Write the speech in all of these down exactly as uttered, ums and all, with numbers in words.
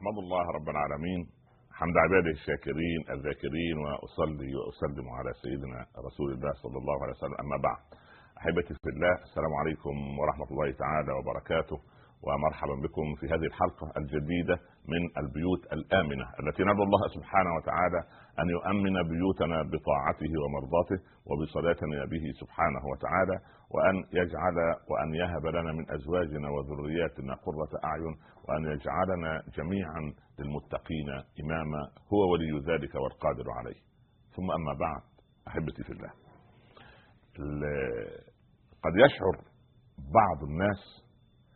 أحمد الله رب العالمين حمد عباده الشاكرين الذاكرين، وأصلي وأسلم على سيدنا رسول الله صلى الله عليه وسلم. أما بعد، أحبتي في الله، السلام عليكم ورحمة الله تعالى وبركاته، ومرحبا بكم في هذه الحلقة الجديدة من البيوت الآمنة التي ندعو الله سبحانه وتعالى أن يؤمن بيوتنا بطاعته ومرضاته وبصلاتنا به سبحانه وتعالى، وأن يجعل وأن يهب لنا من أزواجنا وذرياتنا قرة أعين، وأن يجعلنا جميعا للمتقين إماما، هو ولي ذلك والقادر عليه. ثم أما بعد، أحبتي في الله، قد يشعر بعض الناس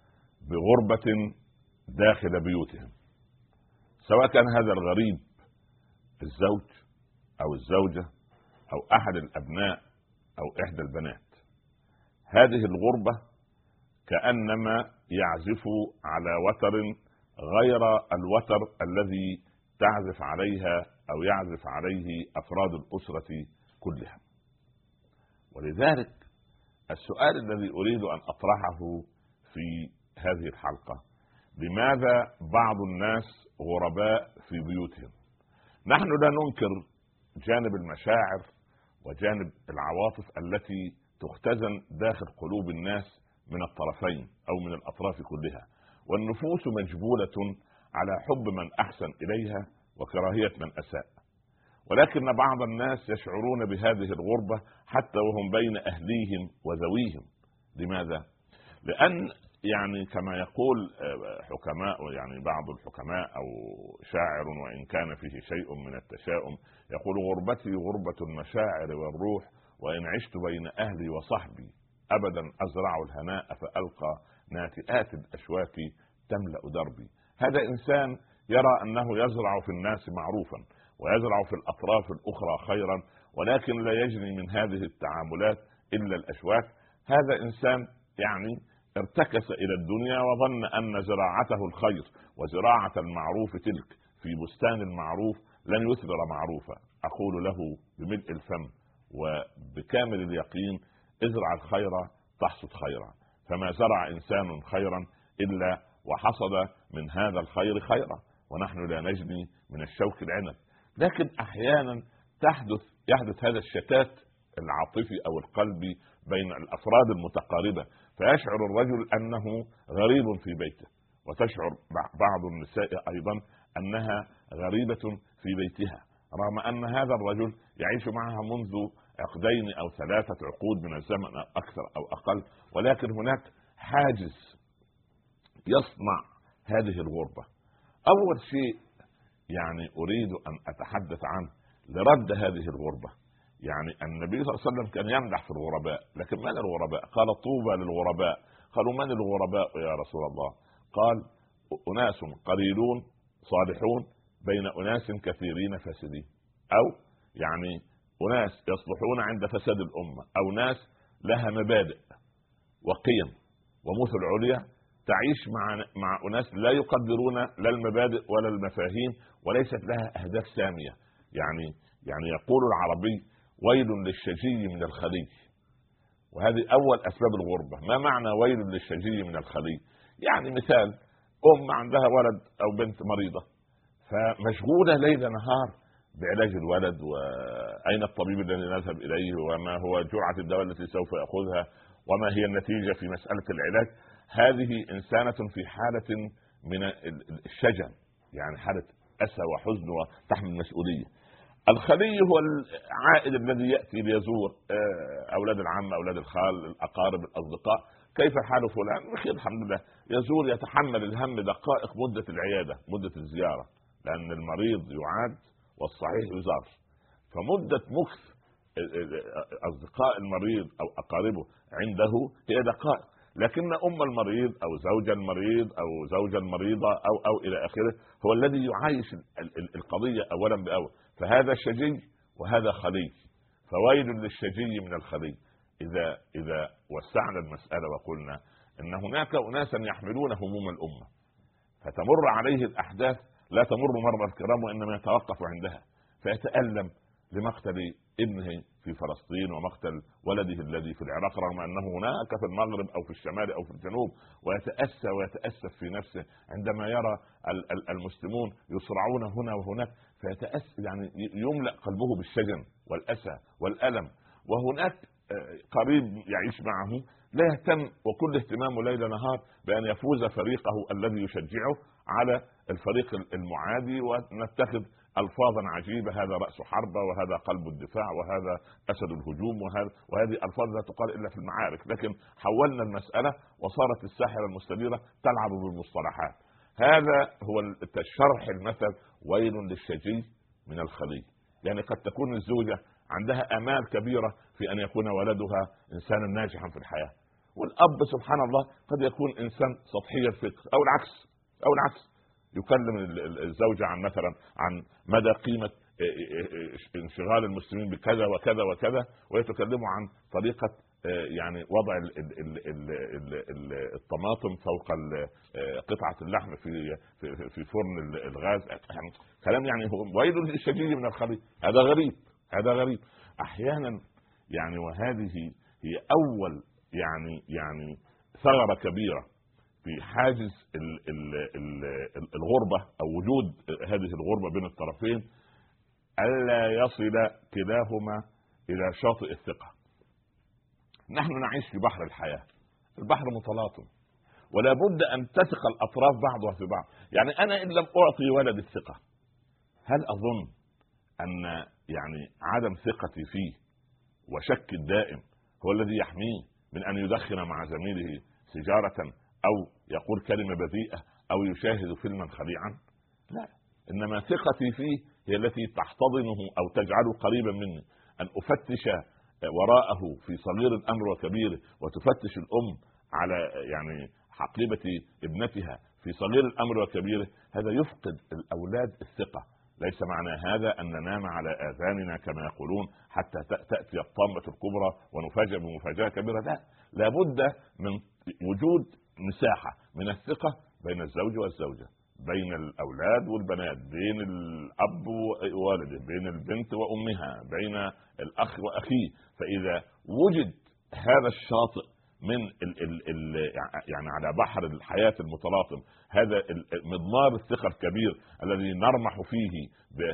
بغربة داخل بيوتهم، سواء كان هذا الغريب الزوج أو الزوجة أو أحد الأبناء أو إحدى البنات. هذه الغربة كأنما يعزف على وتر غير الوتر الذي تعزف عليها أو يعزف عليه أفراد الأسرة كلها. ولذلك السؤال الذي أريد أن أطرحه في هذه الحلقة: لماذا بعض الناس غرباء في بيوتهم؟ نحن لا ننكر جانب المشاعر وجانب العواطف التي تختزن داخل قلوب الناس من الطرفين أو من الأطراف كلها، والنفوس مجبولة على حب من أحسن إليها وكراهية من أساء، ولكن بعض الناس يشعرون بهذه الغربة حتى وهم بين أهليهم وذويهم. لماذا؟ لأن يعني كما يقول حكماء، يعني بعض الحكماء أو شاعر وإن كان فيه شيء من التشاؤم، يقول: غربتي غربة المشاعر والروح، وإن عشت بين أهلي وصحبي أبدا أزرع الهناء فألقى ناتئات الأشواك تملأ دربي. هذا إنسان يرى أنه يزرع في الناس معروفا ويزرع في الأطراف الأخرى خيرا، ولكن لا يجني من هذه التعاملات إلا الأشواك. هذا إنسان يعني ارتكس إلى الدنيا وظن أن زراعته الخير، وزراعة المعروف تلك في بستان المعروف لن يثمر معروفا. أقول له بملء الفم وبكامل اليقين: ازرع الخير تحصد خيرا، فما زرع إنسان خيرا إلا وحصد من هذا الخير خيرا، ونحن لا نجني من الشوك العنب. لكن أحيانا تحدث يحدث هذا الشتات العاطفي أو القلبي بين الأفراد المتقاربة، فيشعر الرجل أنه غريب في بيته، وتشعر بعض النساء أيضا أنها غريبة في بيتها، رغم أن هذا الرجل يعيش معها منذ عقدين أو ثلاثة عقود من الزمن أكثر أو أقل، ولكن هناك حاجز يصنع هذه الغربة. أول شيء يعني أريد أن أتحدث عنه لرد هذه الغربة. يعني النبي صلى الله عليه وسلم كان يمدح في الغرباء، لكن من الغرباء؟ قال: طوبى للغرباء. قالوا: من الغرباء يا رسول الله؟ قال: أناس قليلون صالحون بين أناس كثيرين فاسدين، أو يعني أناس يصلحون عند فساد الأمة، أو ناس لها مبادئ وقيم ومثل عليا تعيش مع مع أناس لا يقدرون لا المبادئ ولا المفاهيم، وليست لها أهداف سامية. يعني يعني يقول العربي: ويل للشجي من الخلي. وهذه أول أسباب الغربة. ما معنى ويل للشجي من الخلي؟ يعني مثال: أم عندها ولد أو بنت مريضة، فمشغولة ليل نهار بعلاج الولد، وأين الطبيب الذي نذهب إليه، وما هو جرعة الدواء التي سوف يأخذها، وما هي النتيجة في مسألة العلاج. هذه إنسانة في حالة من الشجن، يعني حالة أسى وحزن وتحمل مسؤولية. الخلي هو العائد الذي يأتي ليزور أولاد العم، أولاد الخال، الأقارب، الأصدقاء. كيف حال فلان؟ بخير الحمد لله. يزور، يتحمل الهم دقائق مدة العيادة، مدة الزيارة، لأن المريض يعاد والصحيح يزار. فمدة مكث أصدقاء المريض أو أقاربه عنده هي دقائق، لكن أم المريض أو زوج المريض أو زوجة المريضة أو أو إلى آخره هو الذي يعايش القضية أولا بأول. فهذا شجي وهذا خلي، فويل للشجي من الخلي. إذا إذا وسعنا المسألة وقلنا إن هناك أناسا يحملون هموم الأمة، فتمر عليه الأحداث لا تمر مر الكرام وإنما يتوقف عندها، فيتألم لمقتل ابنه في فلسطين ومقتل ولده الذي في العراق، رغم انه هناك في المغرب او في الشمال او في الجنوب، ويتاسى ويتاسف في نفسه عندما يرى المسلمون يصرعون هنا وهناك، فيتاسى يعني يملأ قلبه بالشجن والاسى والالم. وهناك قريب يعيش معه لا يهتم وكل اهتمامه ليل نهار بأن يفوز فريقه الذي يشجعه على الفريق المعادي، ونتخذ ألفاظا عجيبة: هذا رأس حربة، وهذا قلب الدفاع، وهذا أسد الهجوم، وهذا وهذه ألفاظ لا تقال إلا في المعارك. لكن حولنا المسألة وصارت الساحرة المستديرة تلعب بالمصطلحات. هذا هو الشرح المثل: ويل للشجي من الخلي. يعني قد تكون الزوجة عندها آمال كبيرة في أن يكون ولدها إنسانا ناجحا في الحياة، والأب سبحان الله قد يكون إنسان سطحي الفكر، أو العكس أو العكس يكلم الزوجة عن مثلا عن مدى قيمة انشغال المسلمين بكذا وكذا وكذا، ويتكلموا عن طريقة يعني وضع الطماطم فوق قطعة اللحم في في فرن الغاز. كلام يعني هو ويل للشجي من الخلي. هذا غريب، هذا غريب احيانا يعني. وهذه هي اول يعني يعني ثغرة كبيرة في حاجز ال ال ال الغربة او وجود هذه الغربة بين الطرفين، الا يصل كلاهما الى شاطئ الثقة. نحن نعيش في بحر الحياة، البحر متلاطم، ولا بد ان تثق الاطراف بعضها في بعض. يعني انا ان لم اعطي ولد الثقة، هل اظن ان يعني عدم ثقتي فيه وشك الدائم هو الذي يحميه من ان يدخن مع زميله سيجارة او يقول كلمة بذيئة او يشاهد فيلما خليعا؟ لا، انما ثقتي فيه هي التي تحتضنه او تجعله قريبا مني. ان افتش وراءه في صغير الامر وكبيره، وتفتش الام على يعني حقيبة ابنتها في صغير الامر وكبيره، هذا يفقد الاولاد الثقة. ليس معنى هذا ان ننام على اذاننا كما يقولون حتى تأتي الطامة الكبرى ونفاجأ بمفاجأة كبيرة. لا، لابد من وجود مساحة من الثقة بين الزوج والزوجة، بين الأولاد والبنات، بين الأب ووالده، بين البنت وأمها، بين الأخ وأخيه. فإذا وجد هذا الشاطئ من ال ال ال يعني على بحر الحياة المتلاطم، هذا مضمار الثقة الكبير الذي نرمح فيه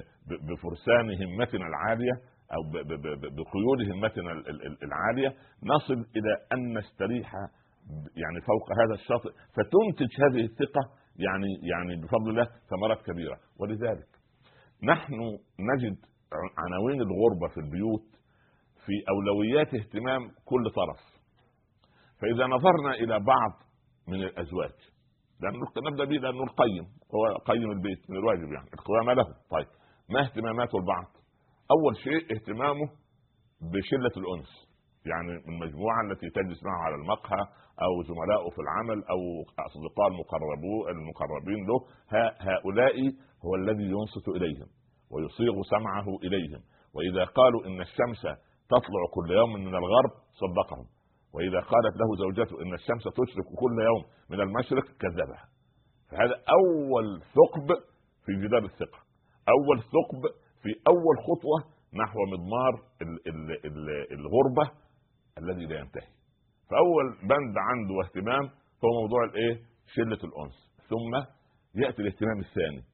بفرسان همتنا العالية أو بقيود همتنا العالية، نصل إلى أن نستريح يعني فوق هذا الشاطئ، فتنتج هذه الثقة يعني يعني بفضل الله ثمرات كبيرة. ولذلك نحن نجد عناوين الغربة في البيوت في أولويات اهتمام كل طرف. فإذا نظرنا إلى بعض من الأزواج، لأن نبدأ به لأنه القيم هو قيم البيت من الواجب يعني القوامة له. طيب، ما اهتماماته البعض؟ أول شيء اهتمامه بشلة الأنس، يعني المجموعة التي تجلس معه على المقهى أو زملائه في العمل أو أصدقاء المقربين له، هؤلاء هو الذي ينصت إليهم ويصيغ سمعه إليهم. وإذا قالوا إن الشمس تطلع كل يوم من الغرب صدقهم، وإذا قالت له زوجته إن الشمس تشرق كل يوم من المشرق كذبها. فهذا أول ثقب في جدار الثقة، أول ثقب في أول خطوة نحو مضمار ال ال ال الغربة الذي لا ينتهي. فأول بند عنده اهتمام هو موضوع الايه؟ شلة الأنس. ثم يأتي الاهتمام الثاني،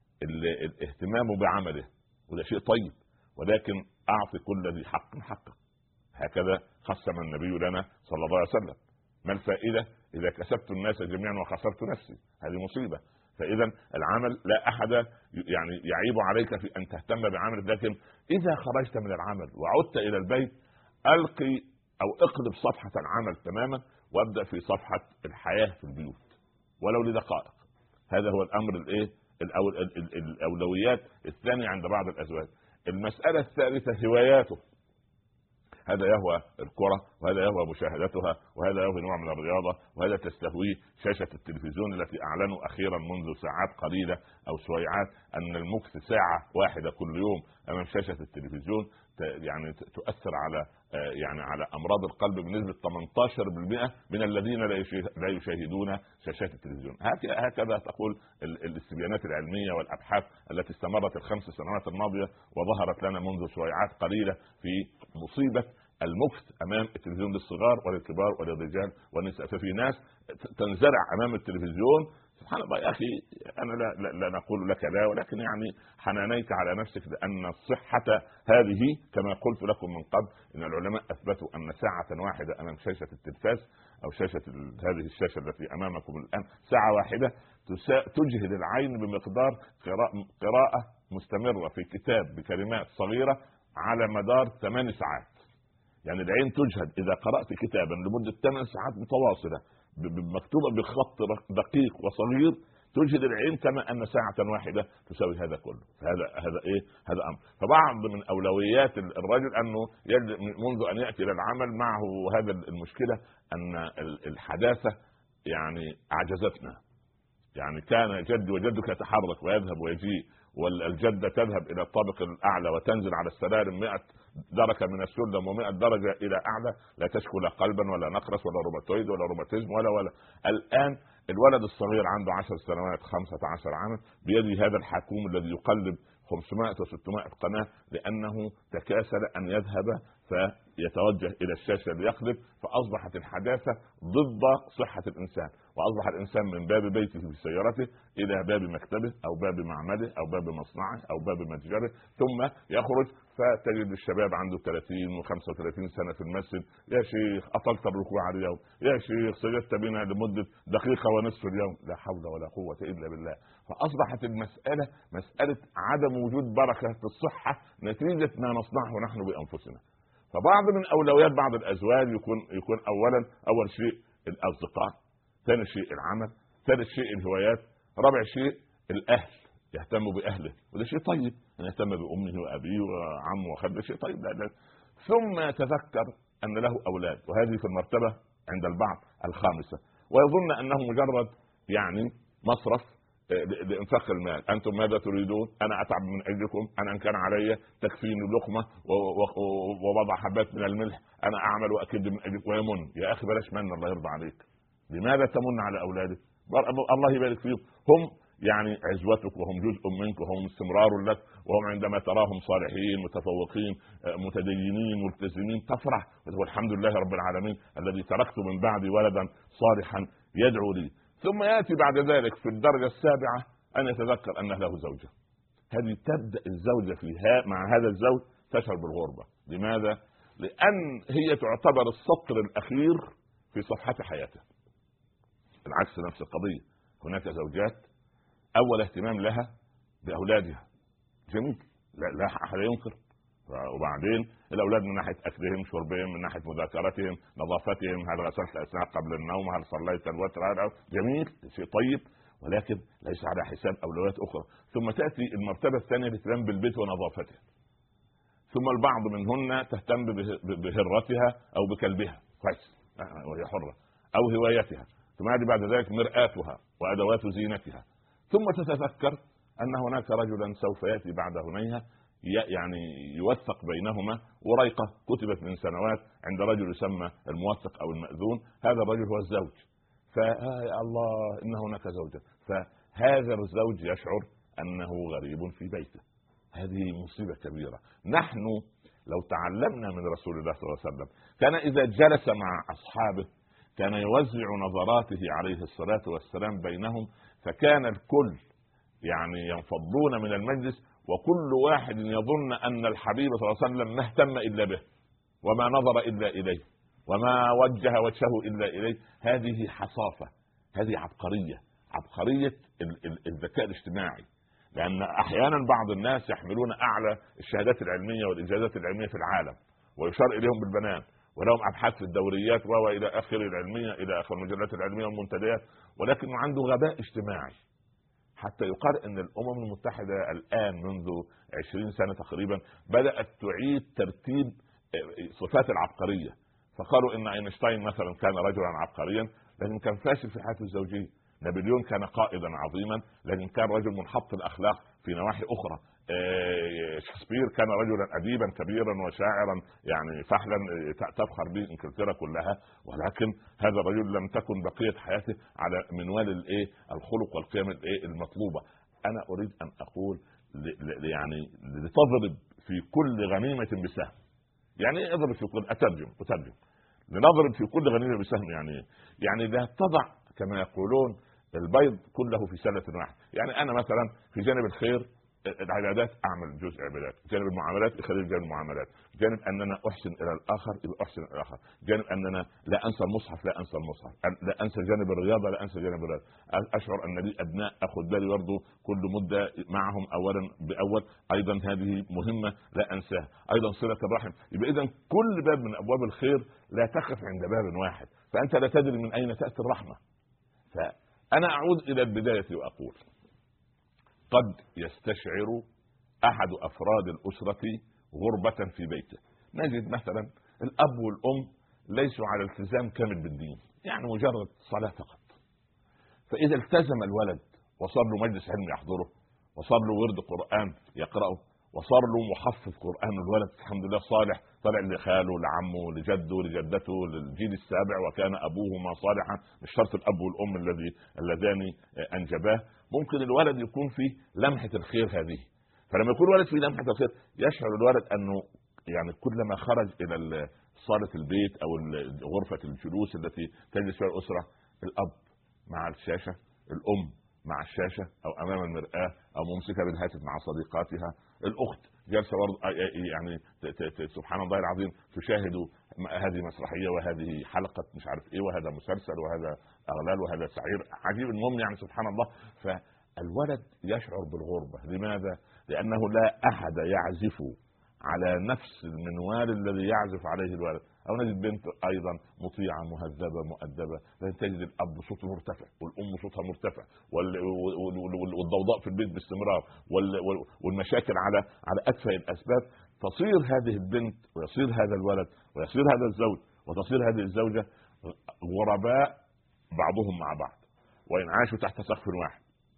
الاهتمام بعمله، وده شيء طيب، ولكن أعطي كل ذي حق حقه. هكذا قسم النبي لنا صلى الله عليه وسلم. ما الفائدة إذا كسبت الناس جميعا وخسرت نفسي؟ هذه مصيبة. فإذا العمل لا أحد يعني يعيب عليك في أن تهتم بعملك، لكن إذا خرجت من العمل وعدت إلى البيت ألقي أو اقلب صفحة العمل تماما وابدأ في صفحة الحياة في البيوت ولو لدقائق. هذا هو الأمر الإيه؟ الأولويات الثانية عند بعض الأزواج. المسألة الثالثة هواياته. هذا يهوى الكرة، وهذا يهوى مشاهدتها، وهذا يهوى نوع من الرياضة، وهذا تستهويه شاشة التلفزيون التي أعلنوا أخيرا منذ ساعات قليلة أو سويعات أن المكث ساعة واحدة كل يوم أمام شاشة التلفزيون يعني تؤثر على يعني على امراض القلب بنسبه ثمانية عشر بالمئة من الذين لا يشاهدون شاشات التلفزيون. هكذا تقول الاستبيانات العلميه والابحاث التي استمرت الخمس سنوات الماضيه وظهرت لنا منذ شويعات قليله في مصيبه المكث امام التلفزيون للصغار وللكبار وللرجال والنساء. ففي ناس تنزرع امام التلفزيون. سبحان الله يا اخي، انا لا, لا, لا نقول لك لا، ولكن يعني حنانيت على نفسك لان الصحه هذه كما قلت لكم من قبل ان العلماء اثبتوا ان ساعه واحده امام شاشه التلفاز او شاشه هذه الشاشه التي امامكم الان، ساعه واحده تجهد العين بمقدار قراءه مستمره في كتاب بكلمات صغيره على مدار ثمان ساعات. يعني العين تجهد اذا قرات كتابا لمده ثمان ساعات متواصله مكتوبه بخط دقيق وصغير، تجهد العين كما ان ساعه واحده تساوي هذا كله. فهذا هذا ايه؟ هذا امر. فبعض من اولويات الرجل انه منذ ان ياتي الى العمل معه هذا المشكله ان الحداثه يعني اعجزتنا. يعني كان جدي وجدك يتحرك ويذهب ويجيء، والجدة تذهب إلى الطابق الأعلى وتنزل على السلالم مئة درجة من السلم ومئة درجة إلى أعلى، لا تشكو لا قلبا ولا نقرس ولا روماتويد ولا روماتيزم ولا ولا الآن الولد الصغير عنده عشر سنوات خمسة عشر عاما بيد هذا الحكوم الذي يقلب خمسمائة وستمائة قناة لأنه تكاسل أن يذهب فيتوجه إلى الشاشة ليقلب. فأصبحت الحداثة ضد صحة الإنسان، وأصبح الإنسان من باب بيته في سيارته إلى باب مكتبه أو باب معمله أو باب مصنعه أو باب متجره، ثم يخرج فتجد الشباب عنده ثلاثين وخمسة وثلاثين سنة في المسجد: يا شيخ أطلت الركوع اليوم، يا شيخ سجدت بنا لمدة دقيقة ونصف اليوم. لا حول ولا قوة إلا بالله. فأصبحت المسألة مسألة عدم وجود بركة في الصحة نتيجة ما نصنعه نحن بأنفسنا. فبعض من أولويات بعض الأزواج يكون يكون أولا أول شيء الأصدقاء، ثاني شيء العمل، ثالث شيء الهوايات، رابع شيء الأهل، يهتم بأهله، وده شيء طيب أن يهتم بأمه وأبيه وعمه وخده، شيء طيب. لا لا. ثم يتذكر أن له أولاد، وهذه في المرتبة عند البعض الخامسة، ويظن أنه مجرد يعني مصرف لإنفاق المال. أنتم ماذا تريدون؟ أنا أتعب من أجلكم، أنا إن كان علي تكفيني لقمة ووضع حبات من الملح أنا أعمل وأكد من أجلك. ويمن. يا أخي بلاش من، الله يرضى عليك. لماذا تمن على أولادك؟ الله يبارك فيهم، هم يعني عزوتك وهم جزء منك وهم استمرار لك، وهم عندما تراهم صالحين متفوقين متدينين ملتزمين تفرح وتقول الحمد لله رب العالمين الذي تركت من بعدي ولدا صالحا يدعو لي. ثم يأتي بعد ذلك في الدرجة السابعة أن يتذكر أنه له زوجة. هذه تبدأ الزوجة فيها مع هذا الزوج تشعر بالغربة. لماذا؟ لأن هي تعتبر السطر الأخير في صفحة حياته. العكس نفس القضية، هناك زوجات أول اهتمام لها بأولادها، جميل، لا, لا أحد ينكر. وبعدين الأولاد من ناحية أكلهم شربهم، من ناحية مذاكرتهم نظافتهم، هل غسلت أسنانك قبل النوم، هل صليت الوتر، جميل، شيء طيب، ولكن ليس على حساب أولويات أخرى. ثم تأتي المرتبة الثانية الاهتمام بالبيت ونظافته، ثم البعض منهن تهتم بهرتها أو بكلبها، كويس وهي حرة، أو هوايتها، ثم يأتي بعد ذلك مرآتها وأدوات زينتها، ثم تتذكر أن هناك رجلا سوف يأتي بعد هنيها يعني يوثق بينهما وريقة كتبت من سنوات عند رجل يسمى الموثق أو المأذون. هذا الرجل هو الزوج. فيا الله إن هناك زوجة، فهذا الزوج يشعر أنه غريب في بيته. هذه مصيبة كبيرة. نحن لو تعلمنا من رسول الله صلى الله عليه وسلم، كان إذا جلس مع أصحابه كان يوزع نظراته عليه الصلاة والسلام بينهم، فكان الكل يعني ينفضون من المجلس وكل واحد يظن أن الحبيب صلى الله عليه وسلم ما اهتم إلا به وما نظر إلا إليه وما وجه وجهه إلا إليه. هذه حصافة، هذه عبقرية، عبقرية الذكاء الاجتماعي. لأن أحيانا بعض الناس يحملون أعلى الشهادات العلمية والإنجازات العلمية في العالم ويشار إليهم بالبنان ولهم أبحاث في الدوريات وإلى آخر العلمية إلى آخر المجلات العلمية والمنتديات، ولكن عنده غباء اجتماعي. حتى يقال ان الامم المتحدة الان منذ عشرين سنة تقريبا بدأت تعيد ترتيب صفات العبقرية. فقالوا ان اينشتاين مثلا كان رجلا عبقريا لكن كان فاشل في حياته الزوجية. نابليون كان قائدا عظيما لكن كان رجل منحط الاخلاق في نواحي اخرى. شكسبير كان رجلا اديبا كبيرا وشاعرا يعني فحلا تفخر به انجلترا كلها، ولكن هذا الرجل لم تكن بقيه حياته على منوال الايه الخلق والقيم الايه المطلوبه. انا اريد ان اقول يعني لتضرب في كل غنيمه بسهم. يعني ايه اضرب في كل اترجم اترجم لنضرب في كل غنيمه بسهم. يعني يعني لا تضع كما يقولون البيض كله في سله واحده. يعني انا مثلا في جانب الخير العبادات اعمل جزء عبادات، جانب المعاملات اخلي جانب المعاملات، جانب اننا احسن الى الاخر يبقى احسن الى الاخر، جانب اننا لا انسى المصحف لا انسى المصحف، لا انسى جانب الرياضه لا انسى جانب الرياضه. اشعر ان لي ابناء اخذ بالي برضه كل مده معهم اولا باول، ايضا هذه مهمه لا انساها، ايضا صله الرحم. يبقى اذا كل باب من ابواب الخير لا تقف عند باب واحد، فانت لا تدري من اين تاتي الرحمه. فانا اعود الى البدايه واقول قد يستشعر أحد أفراد الأسرة غربة في بيته. نجد مثلا الأب والأم ليسوا على التزام كامل بالدين، يعني مجرد صلاة فقط. فإذا التزم الولد وصار له مجلس علم يحضره، وصار له ورد قرآن يقرأه، وصار له محفظ قرآن، الولد الحمد لله صالح، طلع لخاله لعمه لجده لجدته للجيل السابع وكان أبوهما صالحا، مش شرط الأب والأم الذي اللذان أنجباه. ممكن الولد يكون فيه لمحة الخير هذه، فلما يكون الولد فيه لمحة الخير يشعر الولد أنه يعني كلما خرج إلى صالة البيت أو غرفة الجلوس التي تجلس فيها الأسرة، الأب مع الشاشة، الأم مع الشاشة أو أمام المرآة أو ممسكة بالهاتف مع صديقاتها، الأخت جالسة يعني سبحان الله العظيم تشاهد هذه مسرحية وهذه حلقة مش عارف إيه وهذا مسلسل وهذا أغلال وهذا سعير عجيب. المهم يعني سبحان الله. فالولد يشعر بالغربة. لماذا؟ لأنه لا أحد يعزف على نفس المنوال الذي يعزف عليه الولد. أو نجد بنت أيضا مطيعة مهذبة مؤدبة، لكن تجد الأب صوته مرتفع والأم صوتها مرتفع والضوضاء في البيت باستمرار والمشاكل على على أتفه الأسباب. تصير هذه البنت ويصير هذا الولد ويصير هذا الزوج وتصير هذه الزوجة غرباء بعضهم مع بعض، وإن عاشوا تحت سقف واحد،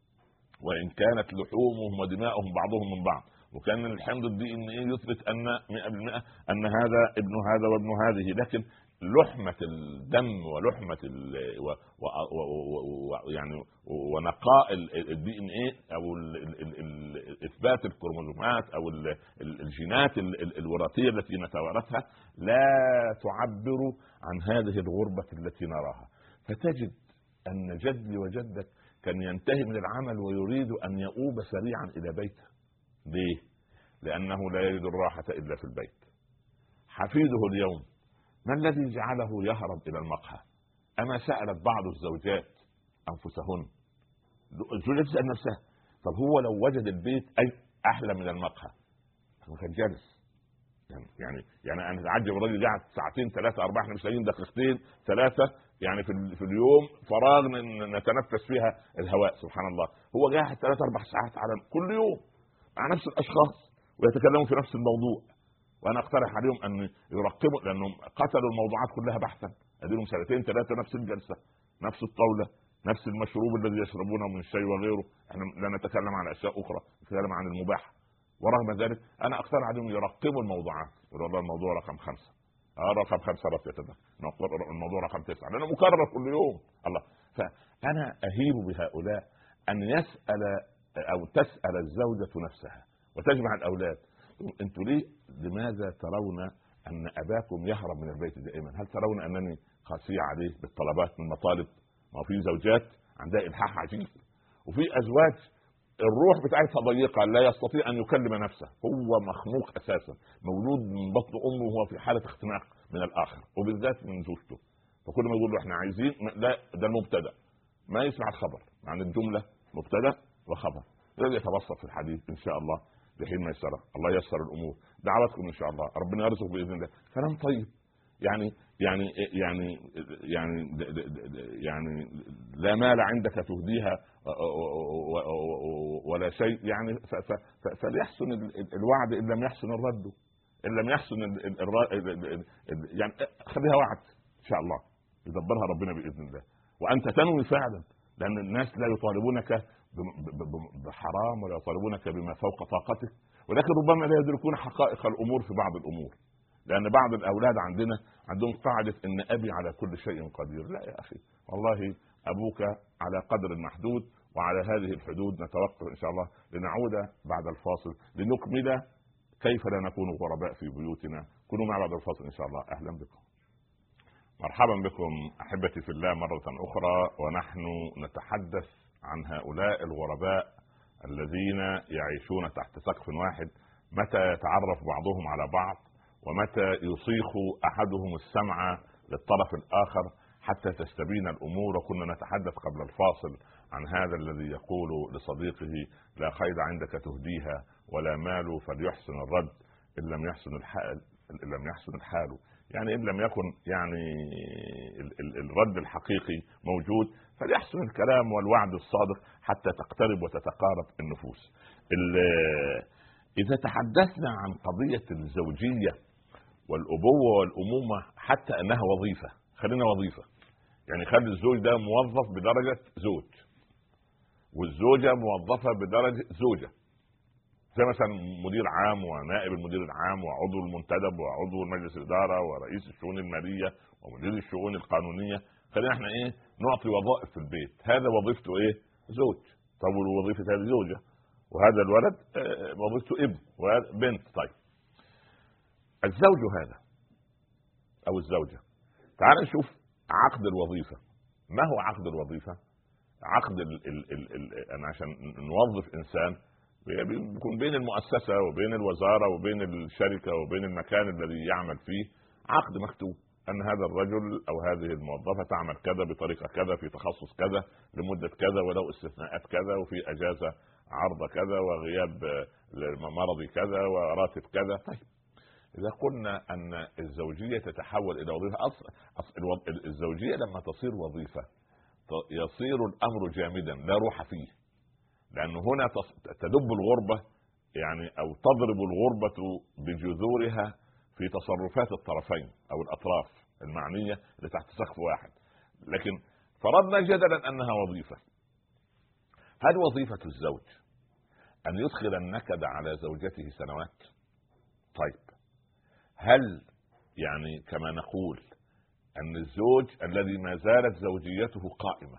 وإن كانت لحومهم ودماؤهم بعضهم من بعض، وكان الحمض الدي ان ايه يثبت ان مئة بالمئة ان هذا ابن هذا وابن هذه، لكن لحمة الدم ولحمة ال و و و يعني ونقاء الدي ان ايه او ال ال ال اثبات الكروموزومات او ال الجينات الوراثية التي نتوارثها لا تعبر عن هذه الغربة التي نراها. فتجد ان جدي وجدك كان ينتهي من العمل ويريد ان يؤوب سريعا الى بيته. ليه؟ لأنه لا يجد الراحة إلا في البيت. حفيده اليوم ما الذي جعله يهرب إلى المقهى؟ أما سألت بعض الزوجات أنفسهن، الزوجة تسأل نفسها طب هو لو وجد البيت أي أحلى من المقهى كان جالس. يعني يعني يعني أنا أتعجب الراجل قاعد ساعتين ثلاثة أربعة، إحنا مش لاقيين دقيقتين ثلاثة يعني في في اليوم فراغ نتنفس فيها الهواء. سبحان الله، هو قاعد ثلاث أربع ساعات على كل يوم مع نفس الاشخاص ويتكلموا في نفس الموضوع. وانا اقترح عليهم ان يرقبوا، لانهم قتلوا الموضوعات كلها بحثا، اديلهم سنتين ثلاثه نفس الجلسه نفس الطاوله نفس المشروب الذي يشربونه من الشاي وغيره. احنا لا نتكلم عن اشياء اخرى، نتكلم عن المباح. ورغم ذلك انا اقترح عليهم يرقبوا الموضوعات. والله الموضوع رقم خمسه اه رقم خمسه رقم الموضوع رقم تسعه لانه مكرر كل يوم. الله. فانا اهيب بهؤلاء ان يسال أو تسأل الزوجة نفسها وتجمع الأولاد، أنتوا ليه لماذا ترون أن أباكم يهرب من البيت دائما؟ هل ترون أنني قاسي عليه بالطلبات من مطالب؟ ما في زوجات عندها إلحاح عجيب، وفي أزواج الروح بتاعتها ضيقة لا يستطيع أن يكلم نفسه، هو مخنوق أساسا، مولود من بطن أمه وهو في حالة اختناق من الآخر وبالذات من زوجته. فكل ما يقول له إحنا عايزين، لا ده المبتدأ ما يسمع الخبر، مع الجملة مبتدأ وخبر. الذي يتبسط في الحديث ان شاء الله بحين ما يسر. الله ييسر الامور، دعواتكم ان شاء الله ربنا يرزق باذن الله. كلام طيب يعني يعني يعني يعني يعني لا مال عندك تهديها ولا شيء، يعني فليحسن الوعد ان لم يحسن الرد، ان لم يحسن يعني خليها وعد ان شاء الله يدبرها ربنا باذن الله. وانت تنوي فعلا لان الناس لا يطالبونك بحرام ولا يطالبونك بما فوق طاقتك، ولكن ربما لا يدركون حقائق الامور في بعض الامور. لان بعض الاولاد عندنا عندهم قاعده ان ابي على كل شيء قدير. لا يا اخي، والله ابوك على قدر محدود، وعلى هذه الحدود نتوقف ان شاء الله، لنعود بعد الفاصل لنكمل كيف لا نكون غرباء في بيوتنا. كونوا مع بعد الفاصل ان شاء الله. اهلا بكم، مرحبا بكم احبتي في الله مره اخرى، ونحن نتحدث عن هؤلاء الغرباء الذين يعيشون تحت سقف واحد، متى يتعرف بعضهم على بعض، ومتى يصيخ احدهم السمع للطرف الاخر حتى تستبين الامور. وكنا نتحدث قبل الفاصل عن هذا الذي يقول لصديقه: لا خير عندك تهديها ولا مال فليحسن الرد ان لم يحسن الحال ان لم يحسن الحال. يعني ان لم يكن يعني الرد الحقيقي موجود فليحسن الكلام والوعد الصادق حتى تقترب وتتقارب النفوس. اذا تحدثنا عن قضية الزوجية والابوة والامومة حتى انها وظيفة، خلينا وظيفة، يعني خلي الزوج ده موظف بدرجة زوج، والزوجة موظفة بدرجة زوجة، زي مثلا مدير عام ونائب المدير العام وعضو المنتدب وعضو مجلس الإدارة ورئيس الشؤون المالية ومدير الشؤون القانونية. خلينا احنا ايه نعطي وظائف في البيت، هذا وظيفته ايه زوج، طب وظيفة هذه زوجة، وهذا الولد اه وظيفته ابن وهذا بنت. طيب الزوج هذا او الزوجة، تعال نشوف عقد الوظيفة. ما هو عقد الوظيفة؟ عقد ال ال ال ال أنا عشان نوظف إنسان بيكون بين المؤسسة وبين الوزارة وبين الشركة وبين المكان الذي يعمل فيه عقد مكتوب أن هذا الرجل أو هذه الموظفة تعمل كذا بطريقة كذا في تخصص كذا لمدة كذا ولو استثناءات كذا وفي أجازة عرض كذا وغياب مرضي كذا وراتب كذا. طيب إذا قلنا أن الزوجية تتحول إلى وظيفة، أصل, أصل الزوجية لما تصير وظيفة يصير الأمر جامدا لا روح فيه، لأنه هنا تدب الغربة يعني أو تضرب الغربة بجذورها في تصرفات الطرفين أو الأطراف المعنية اللي تحت سقف واحد. لكن فرضنا جدلا أنها وظيفة، هل وظيفة الزوج أن يدخل النكد على زوجته سنوات؟ طيب هل يعني كما نقول أن الزوج الذي ما زالت زوجيته قائمة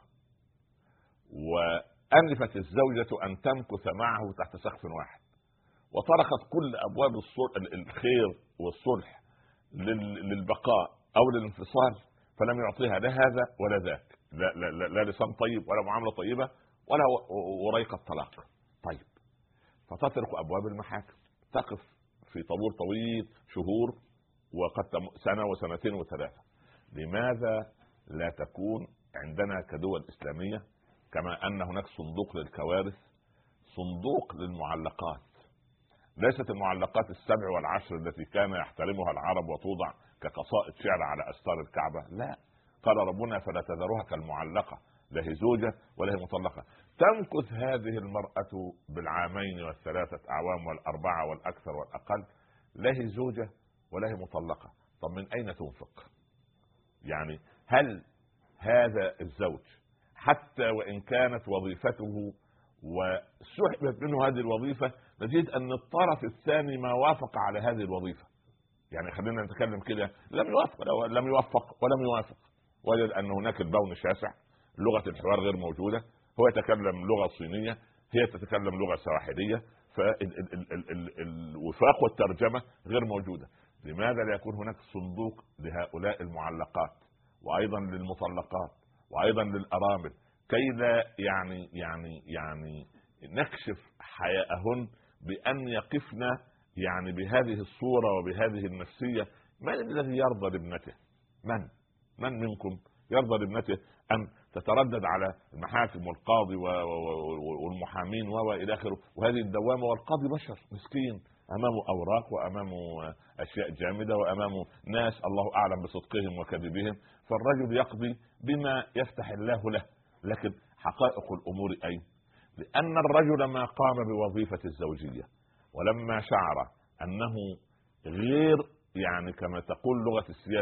وأنفت الزوجة أن تمكث معه تحت سقف واحد وطرقت كل أبواب الخير والصلح للبقاء أو للانفصال، فلم يعطيها لا هذا ولا ذاك، لا, لا, لا, لا لسان طيب ولا معاملة طيبة ولا وريقة طلاق. طيب فتطرق أبواب المحاكم، تقف في طابور طويل شهور وقد سنة وسنتين وثلاثة. لماذا لا تكون عندنا كدول إسلامية كما أن هناك صندوق للكوارث، صندوق للمعلقات؟ ليست المعلقات السبع والعشر التي كان يحترمها العرب وتوضع كقصائد شعر على أستار الكعبة، لا، قال ربنا فلا تذروها كالمعلقة، لا هي زوجة ولا هي مطلقة. تمكث هذه المرأة بالعامين والثلاثة أعوام والأربعة والأكثر والأقل، لا هي زوجة ولا هي مطلقة. طب من أين تنفق؟ يعني هل هذا الزوج حتى وإن كانت وظيفته وسحبت منه هذه الوظيفة نجد أن الطرف الثاني ما وافق على هذه الوظيفة؟ يعني خلينا نتكلم كده، لم يوافق لم يوفق ولم يوافق، وجد أن هناك البون شاسع، لغة الحوار غير موجودة، هو يتكلم لغة صينية هي تتكلم لغة سواحلية، فالوفاق والترجمة غير موجودة. لماذا لا يكون هناك صندوق لهؤلاء المعلقات وأيضا للمطلقات وأيضا للأرامل كي لا يعني يعني يعني نكشف حياءهن بأن يقفن يعني بهذه الصورة وبهذه النفسية؟ من الذي يرضى لابنته؟ من من منكم يرضى لابنته أن تتردد على المحاكم والقاضي والمحامين والى اخره، وهذه الدوامة، والقاضي بشر مسكين امامه اوراق وامامه اشياء جامدة وامامه ناس الله اعلم بصدقهم وكذبهم، فالرجل يقضي بما يفتح الله له. لكن حقائق الامور اين؟ لان الرجل ما قام بوظيفة الزوجية ولما شعر انه غير يعني كما تقول لغة السياسة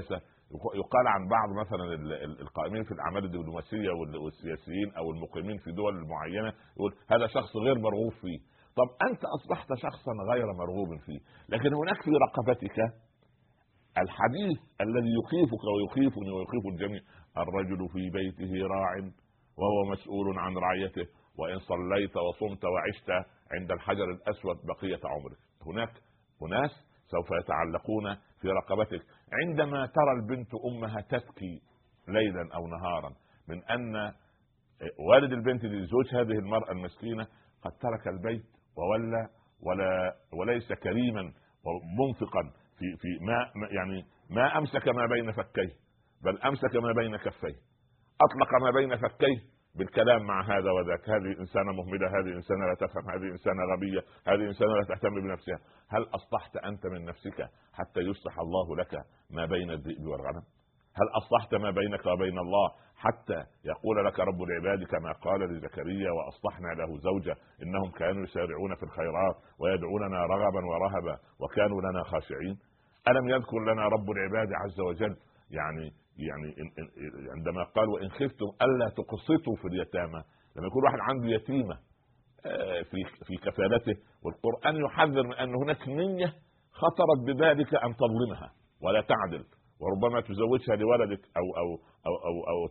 يقال عن بعض مثلا القائمين في الاعمال الدبلوماسيه والسياسيين او المقيمين في دول معينه، يقول هذا شخص غير مرغوب فيه. طب انت اصبحت شخصا غير مرغوب فيه، لكن هناك في رقبتك الحديث الذي يخيفك ويخيفني ويخيف الجميع: الرجل في بيته راع وهو مسؤول عن رعيته، وان صليت وصمت وعشت عند الحجر الاسود بقيه عمرك. هناك اناس سوف يتعلقون في رقبتك عندما ترى البنت امها تبكي ليلا او نهارا من ان والد البنت لزوج هذه المراه المسكينه قد ترك البيت وولى ولا وليس كريما ومنفقا في في ما يعني ما امسك ما بين فكيه، بل امسك ما بين كفيه، اطلق ما بين فكيه بالكلام مع هذا وذاك. هذه انسانه مهمله، هذه انسانه لا تفهم، هذه انسانه غبيه، هذه انسانه لا تهتم بنفسها. هل اصلحت انت من نفسك حتى يصلح الله لك ما بين الذئب والغنم؟ هل اصلحت ما بينك وبين الله حتى يقول لك رب العباد كما قال لزكريا: واصلحنا له زوجه انهم كانوا يسارعون في الخيرات ويدعوننا رغبا ورهبا وكانوا لنا خاشعين؟ الم يذكر لنا رب العباد عز وجل يعني يعني عندما قال: وان خفتم الا تقسطوا في اليتامى، لما يكون واحد عنده يتيمه في في كفالته، والقران يحذر من ان هناك نيه خطرت ببالك ان تظلمها ولا تعدل، وربما تزوجها لولدك او او او او,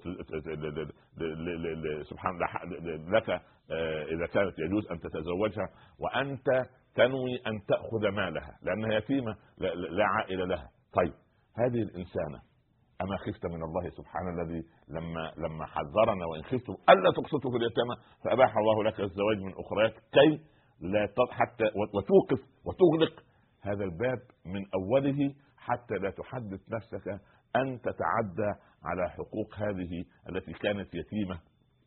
أو سبحان الله لك اذا كانت يجوز ان تتزوجها وانت تنوي ان تاخذ مالها لانها يتيمه لا عائله لها. طيب هذه الانسانه اما خفت من الله سبحانه الذي لما لما حذرنا: وان خفتم الا تقسطوا في اليتامى فاباح الله لك الزواج من اخريات كي لا حتى وتوقف وتغلق هذا الباب من اوله حتى لا تحدث نفسك ان تتعدى على حقوق هذه التي كانت يتيمه،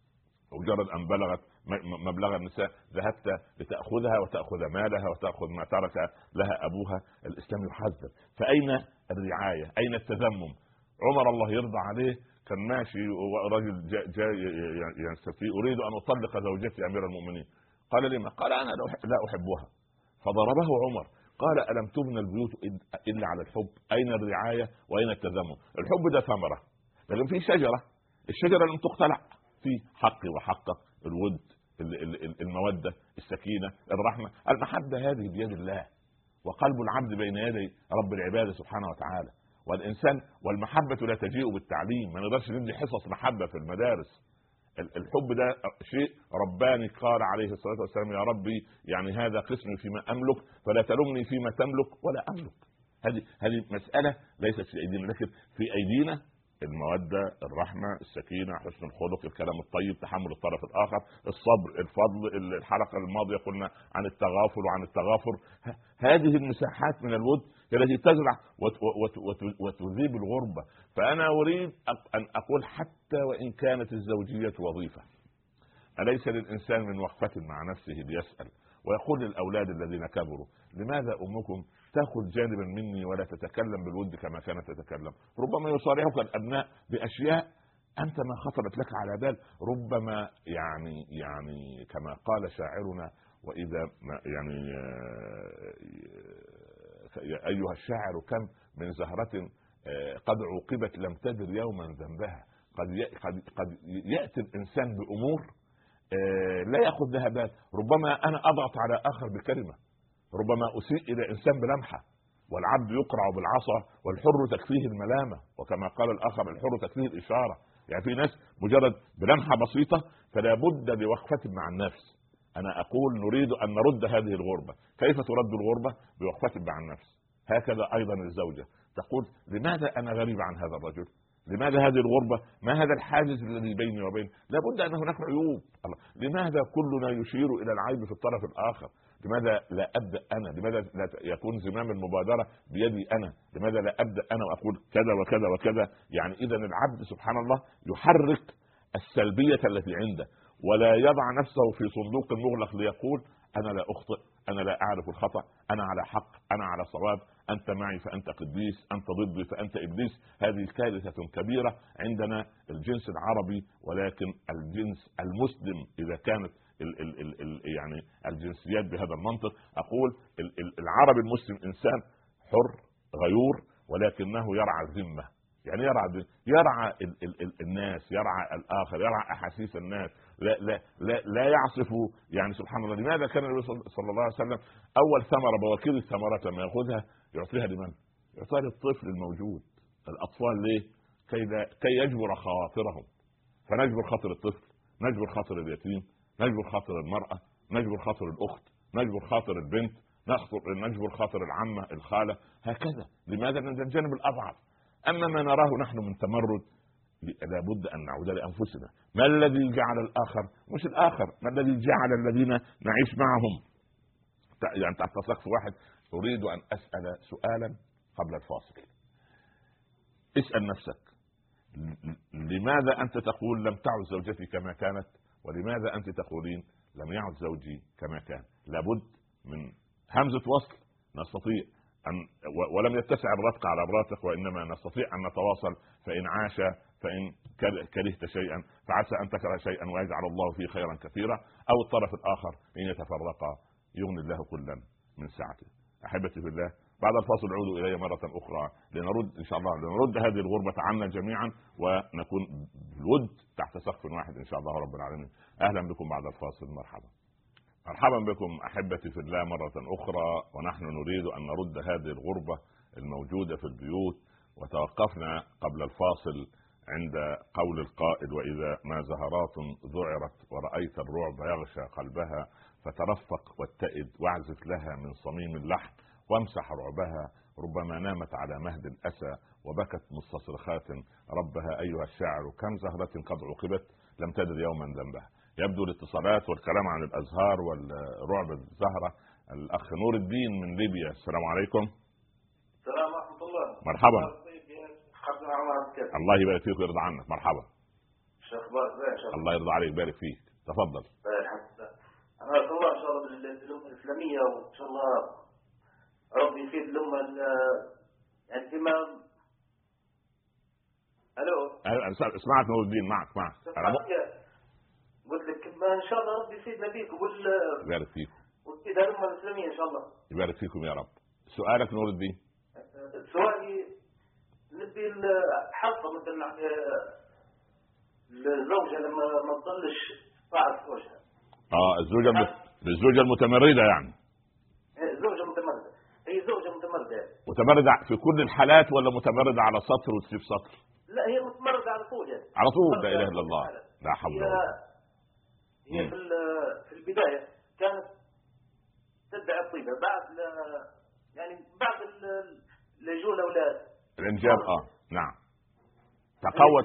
مجرد ان بلغت مبلغ النساء ذهبت لتاخذها وتاخذ مالها وتاخذ ما ترك لها ابوها. الاسلام يحذر. فاين الرعايه؟ اين التذمم؟ عمر الله يرضى عليه كان ماشي ورجل جاء, جاء يستفتي: اريد ان اطلق زوجتي امير المؤمنين. قال: لما؟ قال: انا لا احبها. فضربه عمر. قال: الم تبنى البيوت الا على الحب؟ اين الرعايه واين التذمم؟ الحب ده ثمره، لكن في شجره، الشجره لم تقتلع، في حقي وحقك، الود، الموده، السكينه، الرحمه، المحبه. هذه بيد الله، وقلب العبد بين يدي رب العباد سبحانه وتعالى. والانسان والمحبه لا تجيء بالتعليم، ما نقدرش ندي حصص محبه في المدارس. الحب ده شيء رباني، قال عليه الصلاه والسلام: يا ربي يعني هذا قسمي فيما املك فلا تلمني فيما تملك ولا املك. هذه هذه مساله ليست في ايدينا، لكن في ايدينا الموده، الرحمه، السكينه، حسن الخلق، الكلام الطيب، تحمل الطرف الاخر، الصبر، الفضل. الحلقه الماضيه قلنا عن التغافل وعن التغافر. هذه المساحات من الود التي تزرع وتذيب الغربه. فانا اريد ان اقول: حتى وان كانت الزوجيه وظيفه، اليس للانسان من وقفه مع نفسه ليسال ويقول للاولاد الذين كبروا: لماذا امكم تاخذ جانبا مني ولا تتكلم بالود كما كانت تتكلم؟ ربما يصارحك الابناء باشياء انت ما خطرت لك على بال. ربما يعني يعني كما قال شاعرنا: واذا ما يعني يا ايها الشاعر كم من زهرة قد عوقبت لم تدر يوما ذنبها. قد قد قد ياتي الانسان بامور لا ياخذ لها بال. ربما انا اضغط على اخر بكلمه، ربما اسيء الى انسان بلمحه. والعبد يقرع بالعصا والحر تكفيه الملامه، وكما قال الاخر: الحر تكفيه الاشاره. يعني في ناس مجرد بلمحه بسيطه فلا بد لوقفه مع النفس. انا اقول نريد ان نرد هذه الغربه. كيف ترد الغربه؟ بوقفه مع النفس. هكذا ايضا الزوجه تقول: لماذا انا غريب عن هذا الرجل؟ لماذا هذه الغربة؟ ما هذا الحاجز الذي بيني وبينه؟ لابد ان هناك عيوب. لماذا كلنا يشير الى العيب في الطرف الاخر؟ لماذا لا ابدا انا؟ لماذا لا يكون زمام المبادره بيدي انا؟ لماذا لا ابدا انا واقول كذا وكذا وكذا؟ يعني اذا العبد سبحان الله يحرك السلبيه التي عنده، ولا يضع نفسه في صندوق مغلق ليقول: انا لا اخطئ، انا لا اعرف الخطا، انا على حق، انا على صواب، انت معي فانت قديس، انت ضدي فانت ابليس. هذه كارثه كبيره عندنا الجنس العربي. ولكن الجنس المسلم اذا كانت ال ال ال ال يعني الجنسيات بهذا المنطق، اقول ال ال العربي المسلم انسان حر غيور، ولكنه يرعى الذمه. يعني يرعى يرعى ال ال ال الناس، يرعى الاخر، يرعى احاسيس الناس، لا لا لا, لا يعصف. يعني سبحان الله، لماذا كان النبي صلى الله عليه وسلم اول ثمره بواكير الثمرات لما ياخذها يعطيها لمن؟ يعطيها للطفل الموجود. الاطفال ليه؟ كي لا كي يجبر خواطرهم، فنجبر خاطر الطفل، نجبر خاطر اليتيم، نجبر خاطر المراه، نجبر خاطر الاخت، نجبر خاطر البنت، نجبر خاطر العمه الخاله، هكذا. لماذا؟ لان الجانب الاضعف. اما ما نراه نحن من تمرد لابد ان نعود لانفسنا. ما الذي جعل الاخر مش الاخر؟ ما الذي جعل الذين نعيش معهم يعني تحت سقف واحد؟ اريد ان اسال سؤالا قبل الفاصل. اسال نفسك، لماذا انت تقول لم تعد زوجتي كما كانت؟ ولماذا انت تقولين لم يعد زوجي كما كان؟ لابد من همزه وصل نستطيع أن ولم يتسع الرتق على الراتق، وانما نستطيع ان نتواصل. فان عاش فان كرهت شيئا فعسى ان تكره شيئا ويجعل الله فيه خيرا كثيرا، او الطرف الاخر ان يتفرقا يغني الله كلا من سعته. احبتي في الله، بعد الفاصل عودوا الي مره اخرى لنرد ان شاء الله لنرد هذه الغربه عنا جميعا، ونكون بالود تحت سقف واحد ان شاء الله رب العالمين. اهلا بكم بعد الفاصل. مرحبا مرحبا بكم احبتي في الله مره اخرى، ونحن نريد ان نرد هذه الغربه الموجوده في البيوت. وتوقفنا قبل الفاصل عند قول القائل: واذا ما زهرات ذعرت ورأيت الرعب يغشى قلبها فترفق واتئد واعزف لها من صميم اللحن وامسح رعبها، ربما نامت على مهد الأسى وبكت مستصرخات ربها أيها الشاعر كم زهرة قد عوقبت لم تدر يوما ذنبها. يبدو الاتصالات والكلام عن الأزهار والرعب الزهرة. الأخ نور الدين من ليبيا، السلام عليكم. السلام ورحمة الله. مرحبا. الله يبارك فيك ويرضى عنك. مرحبا. الله يرضى عليك، يبارك فيك، تفضل. أنا أقول الله إن شاء الله بالأمة الإسلامية، وإن شاء الله ربي يفيد الأمة يعني فيما. ألو. اسمعك نور الدين، معك معك. قلت لك ما إن شاء الله ربي يفيدنا بيك وقول يبارك فيكم ويفيد الأمة الإسلامية إن شاء الله. يبارك فيكم يا رب. سؤالك نور الدين. سؤالي نبي الحلقة مثلا الزوجة لما ما تضلش بعد زوجها. اه الزوجة المت... الزوجة المتمردة يعني. زوجة متمردة، هي زوجة متمردة. متمردة في كل الحالات ولا متمردة على سطر وتسيب سطر؟ لا هي متمردة على طول يعني. على طول، لا اله الا الله، لا حول ولا قوة. هي في في البداية كانت تدعي الطيبة، بعد يعني بعد اللجوء الأولاد الإنجاب اه نعم تقوت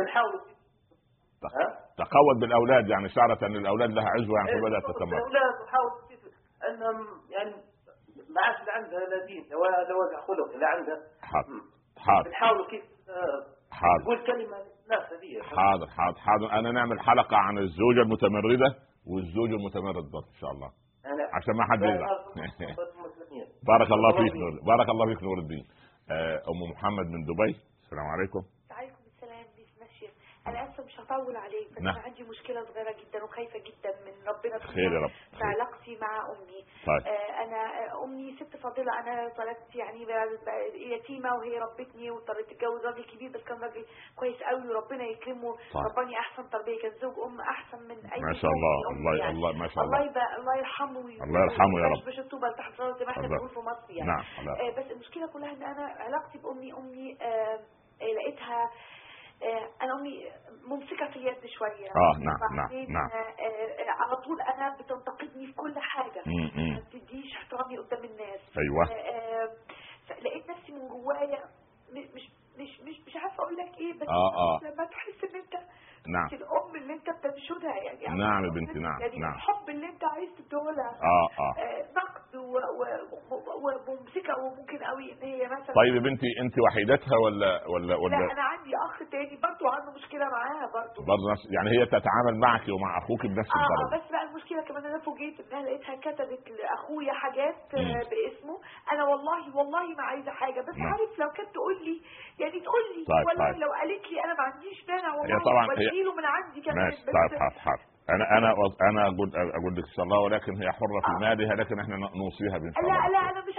تقوت بالأولاد، يعني شعرت أن الأولاد لها عزوة يعني فبدأت تتمرد. الأولاد وحاول أنهم يعني ما عادش عندها لا دين ولا وجه خلق، لا عندها. حاضر حاضر. بنحاول كيف حاضر تقول كلمة الناس هذه. حاضر حاضر حاضر. أنا نعمل حلقة عن الزوجة المتمردة والزوج المتمرد برضه إن شاء الله عشان ما حد يزعل. بارك الله فيك نور، بارك الله فيك نور الدين. أم محمد من دبي، السلام عليكم. وعليكم السلام. ماشي، أنا آسفة مش هطول عليك، بس نعم. أنا عندي مشكلة صغيرة جدا وخايفة جدا من ربنا خير يا رب في علاقتي مع أمي. طيب. آه أنا أمي ست فاضلة، أنا اتولدت يعني يتيمة وهي ربتني واضطريت اتجوز راجل كبير بس كان راجل كويس قوي وربنا يكرمه. طيب. رباني أحسن تربية، كان زوج أم أحسن من أي ما شاء الله. الله يعني. الله ما شاء الله. الله يبقى الله يرحمه الله يرحمه يا رب. مش الطوبة تحت راسه زي ما احنا بنقول في مصر يعني. نعم. آه بس المشكلة كلها إن أنا علاقتي بأمي أمي آه لقيتها انا امي ممسكه في اليد شويه. اه نعم نعم نعم. على طول انا بتنتقدني في كل حاجه، ما بتديش احترامي قدام الناس. ايوه. لقيت نفسي من جوايا مش مش مش مش عارفه اقول لك ايه، بس آه آه. لما تحس ان انت نعم الام اللي انت بتنشدها يعني. نعم يا بنتي نعم يعني نعم. الحب اللي انت عايز تديهولها اه اه نقد وممسكه وممكن قوي ان هي مثلا. طيب يا بنتي انت وحيدتها ولا ولا ولا لا انا عندي اخ تاني برضه عنده مشكله معاها برضه برضه نفس يعني هي تتعامل معك ومع اخوك بنفس الطريقه. اه بس بقى المشكله كمان انا فوجئت انها لقيتها كتبت لاخويا حاجات مم. باسمه. انا والله والله ما عايزه حاجه، بس مم. عارف لو كانت تقول لي يعني تقول لي طيب ولا طيب. لو قالت لي انا ما عنديش مانع والله هي طبعا بديله من عندي كمان. ماشي طيب حاضر حاضر. انا انا انا اقول اقول لك ان شاء الله، ولكن هي حره في آه. مالها، لكن احنا نوصيها بان شاء لا الله. لا انا مش عايزه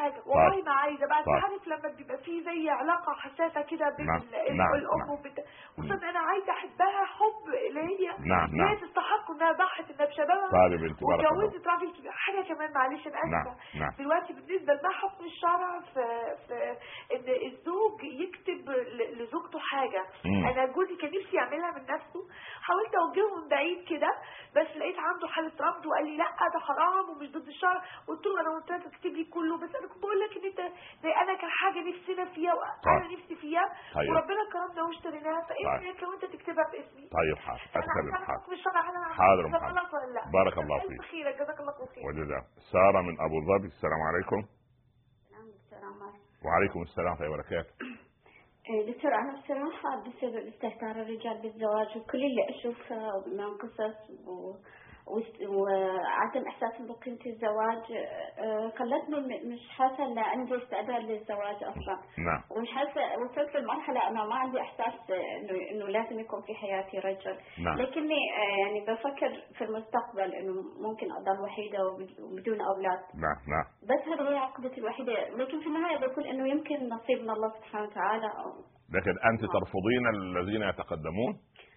حاجه والله ما عايزه بقى. عارف لما بيبقى في زي علاقه حساسه كده بين نعم. الام نعم. والام وبنت، خصوصا انا عايزه احبها حب اللي هي نعم. نعم. هي تستحق انها ضحت انها بشبابها طيب انت بارك الله. واتجوزت راجل كبير. حاجه كمان معلش انا اسفه. نعم. نعم. دلوقتي بالنسبه لما حكم الشرع في في ان الزوج يكتب ل- لزوجته حاجه. مم. انا جوزي كان نفسي يعملها من نفسه، حاولت اوجهه من بعيد كده بس لقيت عنده حاله رفض وقال لي لا ده حرام ومش ضد الشرع. قلت له انا قلت لك اكتب لي كله، بس انا كنت بقول لك ان انت زي انا كان حاجه نفسنا فيها وانا طيب. نفسي فيها. طيب. وربنا كرمنا واشتريناها، فايه طيب. رايك لو انت تكتبها باسمي؟ طيب حاضر اتكلم. حاضر حكم الشرع انا حاضر عملت غلط ولا لا؟ بارك الله فيك. الف خير جزاك الله خير. وجزاك. ساره من ابو ظبي، السلام عليكم. دكتور عمر. وعليكم السلام ورحمه الله وبركاته. دكتور أنا بصراحة بسبب استهتار الرجال بالزواج وكل اللي أشوفه من قصص و... وعدم إحساسهم بقيمة الزواج خلتني مش حاسة إن عندي استعداد للزواج أصلا. نعم. ومش حاسة، وصلت لمرحلة أنا ما عندي إحساس إنه إنه لازم يكون في حياتي رجل. نعم. لكني يعني بفكر في المستقبل إنه ممكن أضل وحيدة وبدون أولاد. نعم. نعم. بس هذه هي عقدتي الوحيدة، لكن في النهاية بقول إنه يمكن نصيب من الله سبحانه وتعالى. أو لكن أنت ترفضين الذين يتقدمون؟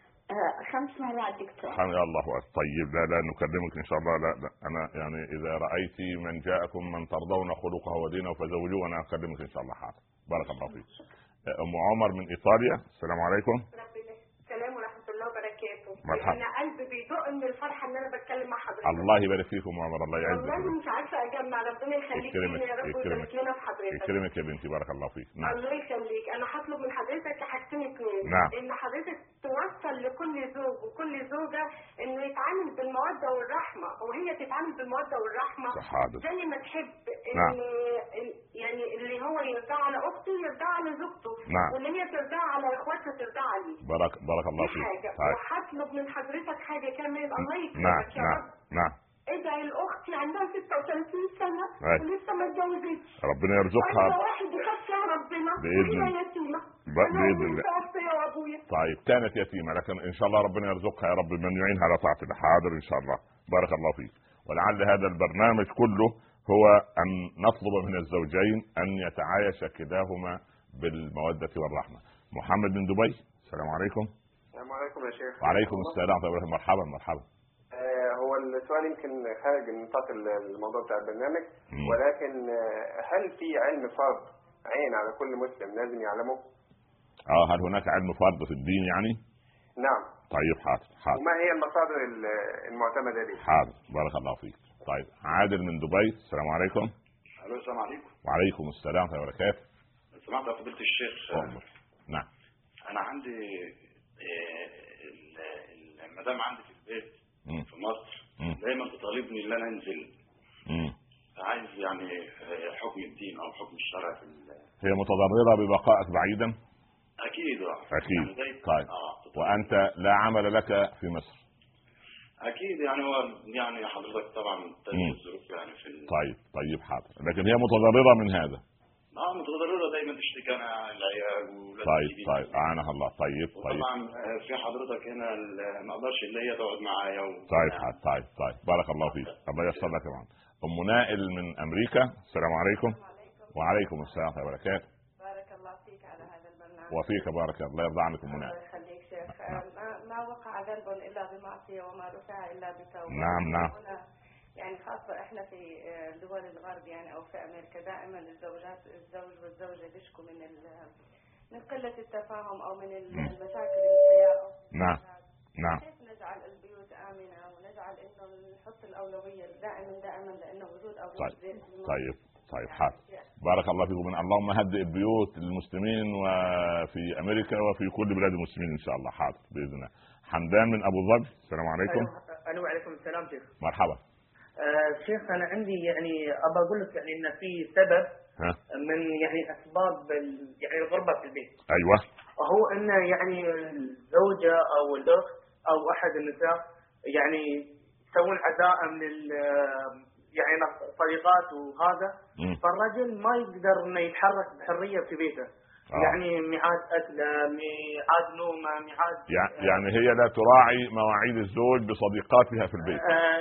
آه خمس مرات دكتور. يا الله أكبر. طيب لا لا نكلمك إن شاء الله. لا, لا أنا يعني إذا رأيت من جاءكم من ترضون خلقه ودينه فزوجوه أنا أكلمك إن شاء الله. حاضر. بارك الله فيك. أم عمر من إيطاليا، السلام عليكم. السلام ورحمة الله وبركاته. مرحبا. أنا قلبي بيدق من الفرحة إن أنا بتكلم مع حضرتك. الله يبارك فيكم يا عمر، الله يعزك. والله مش عارفة أجمع، ربنا يخليك لنا يا رب ويبارك لنا في حضرتك. يكرمك يا بنتي، بارك الله فيك. نعم. الله يخليك. أنا هطلب من حضرتك حاجتين اتنين. نعم. إن حضرتك توصل لكل زوج وكل زوجة إنه يتعامل بالمودة والرحمة، وهي تتعامل بالمودة والرحمة. حاضر. زي ما تحب إن نعم. يعني اللي هو يرضى على أخته يرضى على زوجته. نعم. واللي هي ترضى على إخواتها ترضى عليه. بارك بارك الله فيك. طيب. وهطلب من حضرتك حاجة كمان. الله يكرمك. نعم. يا نعم. رب. نعم. ادعي لاختي عندها ستة وثلاثين سنة ولسه ما اتجوزتش. ربنا يرزقها. عايزة واحد يخفي ربنا. بإذن الله. يتيمة. بإذن الله. وابويا. طيب كانت يتيمة لكن إن شاء الله ربنا يرزقها يا رب من يعينها على طاعة الله. حاضر إن شاء الله. بارك الله فيك. ولعل هذا البرنامج كله هو أن نطلب من الزوجين أن يتعايش كلاهما بالمودة والرحمة. محمد من دبي، السلام عليكم. السلام عليكم يا شيخ. وعليكم السلام ورحمة الله. مرحبا مرحبا. آه هو السؤال يمكن خارج نطاق الموضوع بتاع البرنامج، مم. ولكن هل في علم فرض عين على كل مسلم لازم يعلمه؟ اه هل هناك علم فرض في الدين يعني؟ نعم. طيب حاضر حاضر. وما هي المصادر المعتمدة به؟ حاضر بارك الله فيك. طيب عادل من دبي، السلام عليكم. الو السلام عليكم. وعليكم السلام ورحمة الله وبركاته. سمعت يا فضيلة الشيخ. أمر. نعم. أنا عندي المدام عندي في البيت مم. في مصر مم. دايما تطالبني إن أنا أنزل. مم. عايز يعني حكم الدين أو حكم الشرع في هي متضررة ببقائك بعيدا؟ أكيد. أكيد. يعني طيب. آه. وأنت لا عمل لك في مصر؟ أكيد يعني هو يعني حضرتك طبعا تجد الظروف يعني في ال... طيب طيب حاضر. لكن هي متضررة من هذا؟ اه متضررة دايما تشتكي أنا العيال ولا طيب طيب أعانها الله. طيب طيب. طبعا في حضرتك هنا ما اقدرش اللي هي تقعد معايا و... طيب حاضر. طيب طيب بارك الله فيك. الله ييسر لك طبعا. أم نائل من أمريكا، السلام عليكم. وعليكم السلام ورحمة الله وبركاته. بارك الله فيك على هذا البرنامج. وفيك بارك الله يرضى عنك أم نائل. الله يخليك شيخ. ما, ما وقع ذنب إلا بمعصية وما رفع إلا بتوبة. نعم نعم. يعني خاصة احنا في دول الغرب يعني او في امريكا دائما الزوجات الزوج والزوجة بيشكوا من من قلة التفاهم او من المشاكل الحياة. نعم نعم. كيف نجعل البيوت آمنة ونجعل انه نحط الأولوية دائما دائما لانه وجود اولاد. طيب طيب طيب حاضر. بارك الله فيكم. اللهم هدئ البيوت للمسلمين وفي امريكا وفي كل بلاد المسلمين ان شاء الله. حاضر باذن الله. حمدان من ابو ظبي، السلام عليكم. الو وعليكم السلام شيخ. مرحبا. آه شيخ انا عندي يعني ابى اقول لك يعني ان في سبب ها؟ من يعني اسباب يعني الغربه في البيت. ايوه. هو ان يعني الزوجه او الاخت او احد النساء يعني يسوون عزاء من يعني صديقات وهذا. م. فالرجل ما يقدر انه يتحرك بحريه في بيته. آه. يعني ميعاد اكله، ميعاد نومه، ميعاد يعني هي لا تراعي مواعيد الزوج بصديقاتها في البيت. آه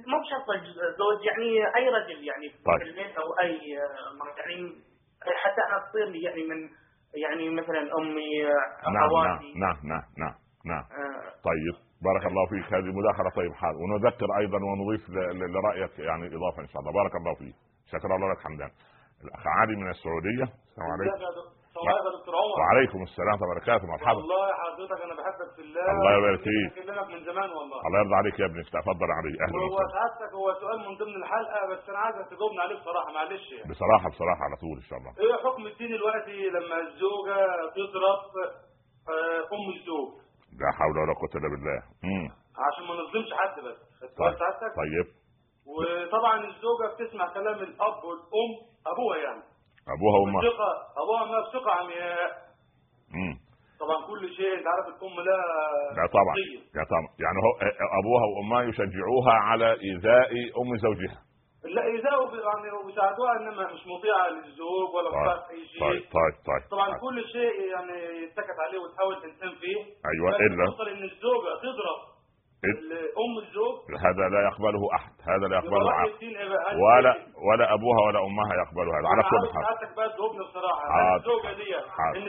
مو بشرط الزوج، يعني اي رجل يعني طيب. في البيت او اي يعني حتى انا تصير لي يعني من يعني مثلا امي اخواتي. نعم نعم نعم نعم نعم آه. طيب بارك الله فيك، هذه مداخله طيب حال، ونذكر ايضا ونضيف لرايك يعني اضافه ان شاء الله. بارك الله فيك، شكرا الله لك حمدان. الاخ علي من السعوديه. السلام عليكم. السلام عليكم يا دكتور عمر. وعليكم السلام ورحمه الله وبركاته. مرحبا. والله حضرتك انا بحبك في الله. الله يبارك فيك. بكلمك من زمان والله. الله يرضى عليك يا ابني، تفضل علي. اهلا وسهلا. هو سعادتك هو سؤال من ضمن الحلقه، بس انا عايزك تجاوبني عليه بصراحه، معلش يعني. بصراحه بصراحه على طول ان شاء الله. ايه حكم الدين دلوقتي لما الزوجه تضرب ام الزوج؟ لا حول ولا قوه الا بالله. امم عشان ما نظلمش حد بس. طيب. سعادتك. طيب. وطبعا الزوجه بتسمع كلام الاب والام، ابوها يعني. ابوها وامها. ثقه ابوها وامها بثقه عمياء. امم طبعا كل شيء انت عارف الام لا. لا طبعا. لا طبعا، يعني هو ابوها وامها يشجعوها على ايذاء ام زوجها. لا ايذاء يعني ويساعدوها، انما مش مطيعه للزوج ولا مطيعه في اي شيء. طيب طيب طيب. طبعا طيب. كل شيء يعني يتكت عليه وتحاول تنتم فيه. ايوه الا توصل ان الزوجه تضرب ام الزوج، هذا لا يقبله احد، هذا لا يقبله عقل ولا ولا ابوها ولا امها يقبلوا هذا على كل حال. حضرتك بقى تجاوبني بصراحه. الزوجه دي ان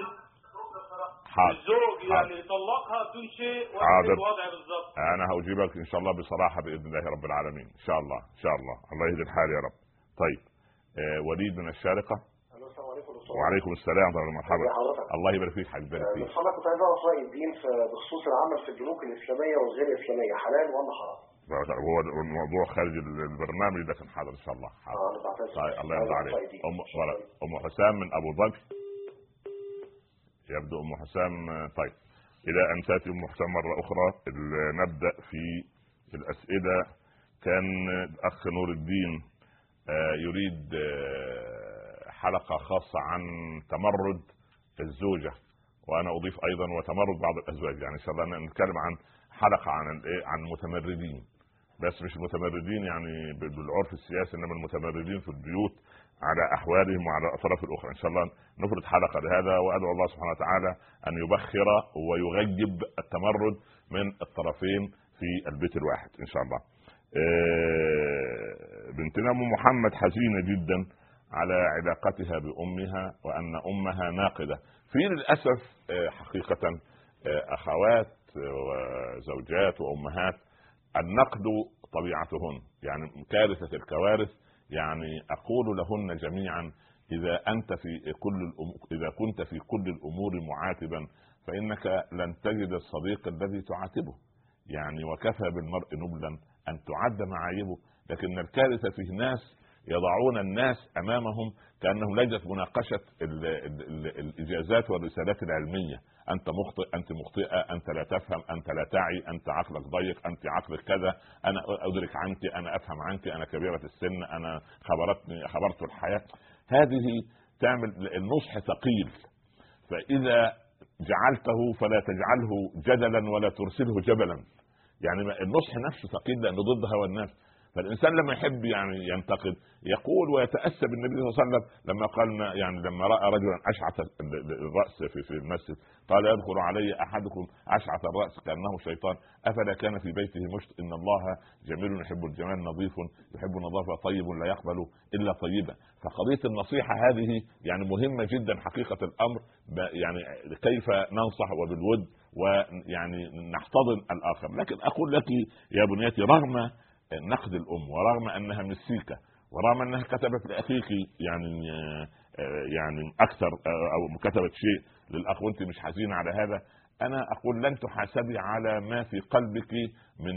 الزوج يعني يطلقها بدون شيء ولا الوضع بالظبط. انا هجيبك ان شاء الله بصراحه باذن الله رب العالمين ان شاء الله ان شاء الله. الله يهدي الحال يا رب. طيب آه وليد من الشارقه. السلام عليكم. وعليكم السلام ورحمه الله. مرحبا. الله يبارك فيك حبيبي. يبارك فيك. حضرتك كنت عايز اعرف راي الدين بخصوص العمل في البنوك الاسلاميه والغير الاسلاميه، حلال ولا حرام؟ هو الموضوع خارج البرنامج لكن حاضر ان شاء الله. حاضر. اه طيب الله يرضى عليك. ام ام حسام من ابو ظبي يبدو. ام حسام طيب الى ان تاتي ام حسام مره اخرى نبدا في الاسئله. كان الاخ نور الدين يريد حلقه خاصه عن تمرد الزوجه، وانا اضيف ايضا وتمرد بعض الازواج، يعني ان شاء الله نتكلم عن حلقه عن الايه عن المتمردين، بس مش المتمردين يعني بالعرف السياسي، انما المتمردين في البيوت على احوالهم وعلى الاطراف الاخرى. ان شاء الله نفرد حلقه لهذا، وادعو الله سبحانه وتعالى ان يبخر ويغيب التمرد من الطرفين في البيت الواحد ان شاء الله. بنتنا ام محمد حزينه جدا على علاقتها بامها وان امها ناقده. في للاسف حقيقه اخوات وزوجات وامهات النقد طبيعتهن، يعني كارثه الكوارث. يعني اقول لهن جميعا اذا انت في كل الأمور اذا كنت في كل الامور معاتبا فانك لن تجد الصديق الذي تعاتبه، يعني وكفى بالمرء نبلا ان تعد معايبه. لكن الكارثه فيه ناس يضعون الناس امامهم كانهم لجنه مناقشه ال ال ال الاجازات والرسالات العلميه. انت مخطئ، انت مخطئه، انت لا تفهم، انت لا تعي، انت عقلك ضيق، انت عقلك كذا، انا ادرك عنك، انا افهم عنك، انا كبيره السن، انا خبرتني خبرت الحياه. هذه تعمل النصح ثقيل، فاذا جعلته فلا تجعله جدلا ولا ترسله جبلا. يعني النصح نفسه ثقيل لانه ضد هوى الناس. فالانسان لما يحب يعني ينتقد يقول ويتاسى بالنبي صلى الله عليه وسلم لما قال، يعني لما راى رجلا اشعث الراس في في المسجد قال يدخل علي احدكم اشعث الراس كانه شيطان افلا كان في بيته مشط ان الله جميل يحب الجمال نظيف يحب النظافه طيب لا يقبل الا طيبا. فقضيه النصيحه هذه يعني مهمه جدا حقيقه الامر، يعني كيف ننصح وبالود ويعني نحتضن الاخر. لكن اقول لك يا بنيتي رغم نقد الام ورغم انها مسيكه ورغم انها كتبت لاخيك يعني يعني اكثر او كتبت شيء للاخ وانت مش حزينه على هذا، انا اقول لن تحاسبي على ما في قلبك من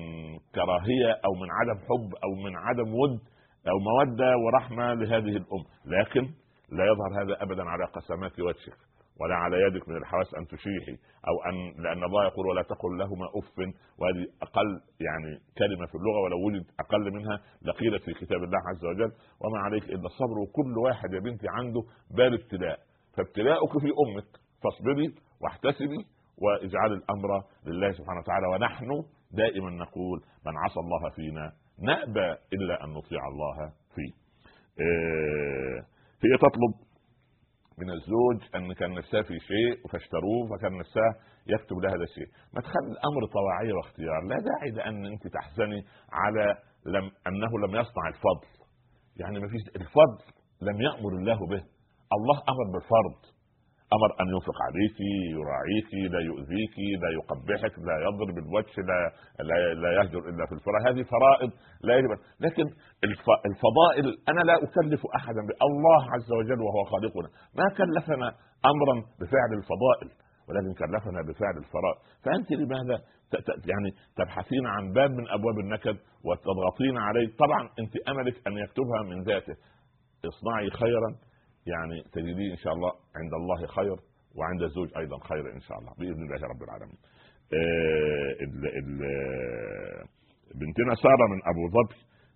كراهيه او من عدم حب او من عدم ود او موده ورحمه لهذه الام، لكن لا يظهر هذا ابدا على قسمات وجهك ولا على يدك من الحواس ان تشيحي او ان، لان الله يقول ولا تقل لهما اف، وهذه اقل يعني كلمه في اللغه ولو وجد اقل منها لقيلت في كتاب الله عز وجل. وما عليك الا الصبر، وكل واحد يا بنتي عنده بال ابتلاء، فابتلاؤك في امك فاصبري واحتسبي واجعل الامر لله سبحانه وتعالى. ونحن دائما نقول من عصى الله فينا نأبى الا ان نطيع الله فيه. هي تطلب من الزوج ان كان نفسها في شيء فاشتروه فكان نفسها يكتب لها هذا الشيء. ما تخلي الامر طواعيه واختيار، لا داعي لان انت تحزني على لم انه لم يصنع الفضل. يعني ما فيش الفضل لم يأمر الله به، الله امر بالفرض، امر ان ينفق عليك، يراعيك، لا يؤذيك، لا يقبحك، لا يضرب الوجه، لا لا, لا يهجر الا في الفراش. هذه فرائض لا يجب. لكن الفضائل انا لا اكلف احدا، الله عز وجل وهو خالقنا ما كلفنا امرا بفعل الفضائل ولكن كلفنا بفعل الفرائض. فانت لماذا يعني تبحثين عن باب من ابواب النكد وتضغطين عليه؟ طبعا انت املك ان يكتبها من ذاته. اصنعي خيرا يعني تجديه ان شاء الله عند الله خير، وعند الزوج ايضا خير ان شاء الله باذن الله رب العالمين. آه ال ال بنتنا ساره من ابو ظبي،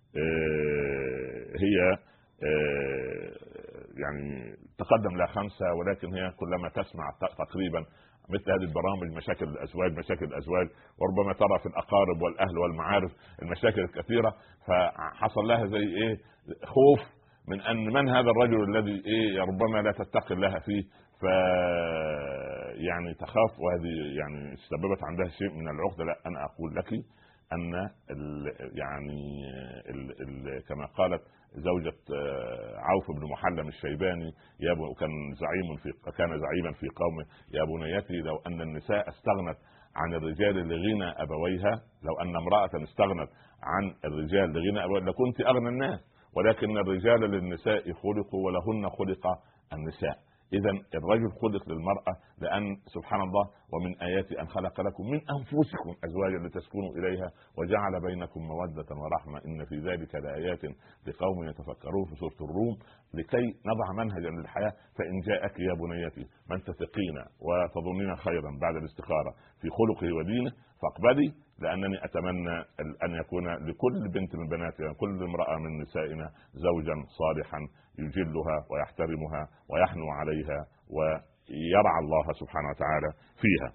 آه هي آه يعني تقدم لها خمسه، ولكن هي كلما تسمع تقريبا مثل هذه البرامج مشاكل الازواج مشاكل الازواج وربما ترى في الاقارب والاهل والمعارف المشاكل الكثيره، فحصل لها زي ايه خوف من ان من هذا الرجل الذي ايه ربما لا تتقي الله فيه، ف يعني تخاف، وهذه يعني سببت عندها شيء من العقده. لا انا اقول لك ان ال يعني ال ال كما قالت زوجة عوف بن محلم الشيباني يا وكان زعيم في كان زعيما في قومه: يا بنيتي لو ان النساء استغنت عن الرجال لغنى ابويها، لو ان امرأة استغنت عن الرجال لغنى ابويها لكنت اغنى الناس، ولكن الرجال للنساء خلقوا ولهن خلق النساء. إذا الرجل خلق للمرأة، لأن سبحان الله ومن آيات أن خلق لكم من أنفسكم أزواجا لتسكنوا إليها وجعل بينكم مودة ورحمة إن في ذلك لآيات لقوم يتفكرون في سورة الروم، لكي نضع منهجا للحياة. فإن جاءك يا بنيتي من تثقين وتظنين خيرا بعد الاستخارة في خلقه ودينه فاقبلي، لأنني أتمنى أن يكون لكل بنت من بناتنا كل امرأة من نسائنا زوجا صالحا يجلها ويحترمها ويحنو عليها ويرعى الله سبحانه وتعالى فيها.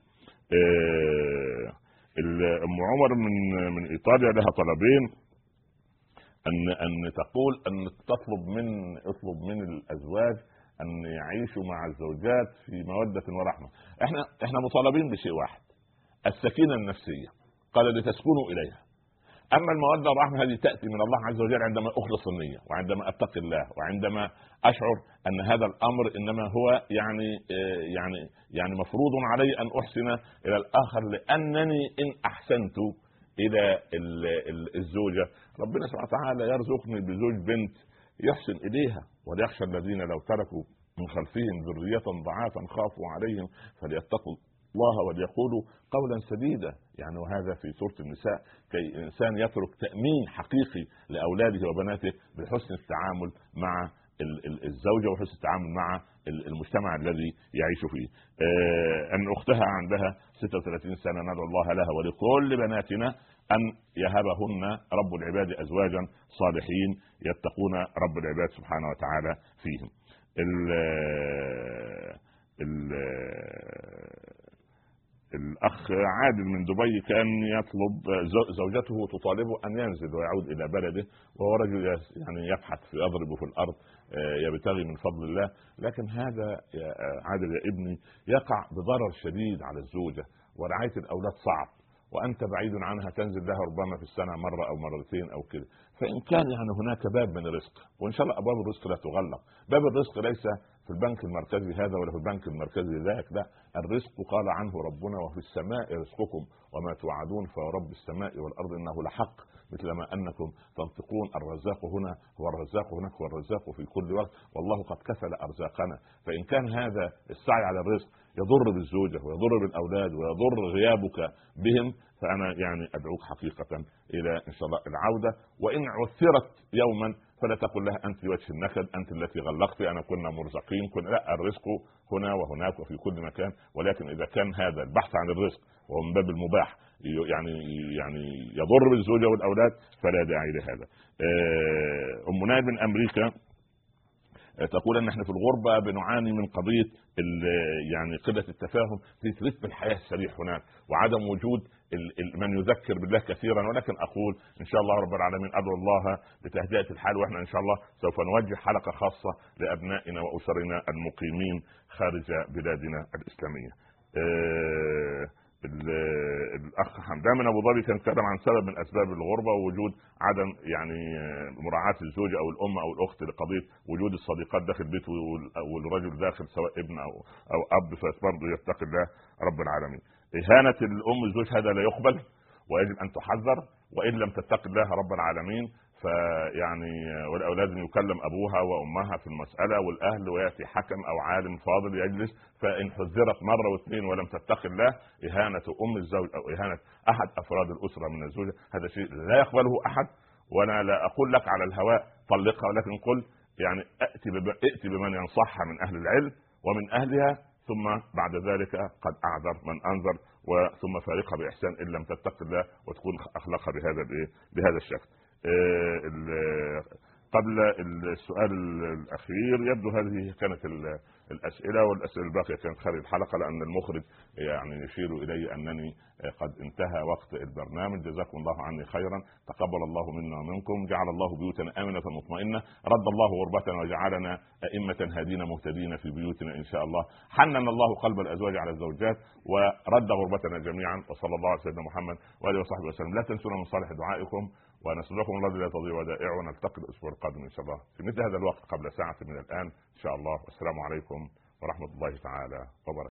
أم عمر من من إيطاليا لها طلبين، أن أن تقول أن تطلب من اطلب من الأزواج أن يعيشوا مع الزوجات في مودة ورحمة. احنا احنا مطالبين بشيء واحد: السكينة النفسية، قال لتسكنوا إليها. أما المودة والرحمة هذه تأتي من الله عز وجل عندما أخلص النية، وعندما أتقي الله، وعندما أشعر أن هذا الأمر إنما هو يعني يعني يعني مفروض علي أن أحسن إلى الآخر، لأنني إن أحسنت إلى الزوجة ربنا سبحانه وتعالى يرزقني بزوج بنت يحسن إليها. وليخشى الذين لو تركوا من خلفهم ذرية ضعافا خافوا عليهم فليتقوا الله وليقولوا قولا سديدا. يعني وهذا في سورة النساء، كي الإنسان يترك تأمين حقيقي لأولاده وبناته بحسن التعامل مع الزوجة وحسن التعامل مع المجتمع الذي يعيش فيه. آه أن أختها عندها ستة وثلاثين سنة، ندعو الله لها ولكل بناتنا أن يهبهن رب العباد أزواجا صالحين يتقون رب العباد سبحانه وتعالى فيهم. ال ال الأخ عادل من دبي كان يطلب زوجته تطالبه أن ينزل ويعود إلى بلده، وهو رجل يعني يبحث في يضرب في الأرض يبتغي من فضل الله، لكن هذا يا عادل يا ابني يقع بضرر شديد على الزوجة، ورعاية الأولاد صعب، وأنت بعيد عنها تنزل لها ربما في السنة مرة أو مرتين أو كده. فإن كان يعني هناك باب من الرزق، وإن شاء الله أبواب الرزق لا تغلق، باب الرزق ليس في البنك المركزي هذا ولا في البنك المركزي ذاك، لا، الرزق قال عنه ربنا: وفي السماء رزقكم وما توعدون فورب السماء والأرض إنه لحق مثلما أنكم تنطقون. الرزاق هنا هو الرزاق هناك هو الرزاق في كل وقت، والله قد كفل أرزاقنا. فإن كان هذا السعي على الرزق يضر بالزوجة ويضر بالأولاد ويضر غيابك بهم، فأنا يعني أدعوك حقيقة إلى إن شاء الله العودة. وإن عثرت يوما فلا تقل لها أنت وجه النكد، أنت التي غلقت، أنا كنا مرزقين كنا، لا، الرزق هنا وهناك وفي كل مكان. ولكن إذا كان هذا البحث عن الرزق وهو من باب المباح يعني يعني يضر بالزوجة والأولاد فلا داعي لهذا. أم نائل من أمريكا تقول ان احنا في الغربه بنعاني من قضيه يعني قله التفاهم في رتم الحياه السريع هناك، وعدم وجود من يذكر بالله كثيرا، ولكن اقول ان شاء الله رب العالمين ادعو الله لتهدئه الحال، واحنا ان شاء الله سوف نوجه حلقه خاصه لابنائنا واسرنا المقيمين خارج بلادنا الاسلاميه. أه الاخ حمدان من ابو ظبي كان كلام عن سبب من اسباب الغربه ووجود عدم يعني مراعاه الزوجه او الام او الاخت لقضيه وجود الصديقات داخل البيت والرجل داخل سواء ابن او او اب، فبرضه يتقي الله رب العالمين. اهانه الام الزوج هذا لا يقبل ويجب ان تحذر، وان لم تتقي الله رب العالمين فيعني والاولاد يكلم ابوها وامها في المساله والاهل، وياتي حكم او عالم فاضل يجلس، فان حذرت مره واثنين ولم تتقي الله اهانه ام الزوج او اهانه احد افراد الاسره من الزوجه هذا شيء لا يقبله احد. وانا لا اقول لك على الهواء طلقها، ولكن قل يعني ائتي ائتي بمن ينصحها من اهل العلم ومن اهلها، ثم بعد ذلك قد اعذر من انذر، وثم فارقها باحسان ان لم تتقي الله وتكون اخلاقها بهذا بهذا الشكل. قبل السؤال الاخير يبدو هذه كانت الاسئله، والاسئله الباقيه كانت خارج الحلقه لان المخرج يعني يشير الي انني قد انتهى وقت البرنامج. جزاكم الله عني خيرا، تقبل الله منا ومنكم، جعل الله بيوتنا امنه مطمئنه، رد الله غربتنا وجعلنا ائمه هادين مهتدين في بيوتنا ان شاء الله، حنن الله قلب الازواج على الزوجات ورد غربتنا جميعا، وصلى الله على سيدنا محمد واله وصحبه وسلم. لا تنسونا من صالح دعائكم، ونسألكم الله لا تضيع ودائع، ونلتقي الاسبوع القادم ان شاء الله في مثل هذا الوقت قبل ساعه من الان ان شاء الله. والسلام عليكم ورحمه الله تعالى وبركاته.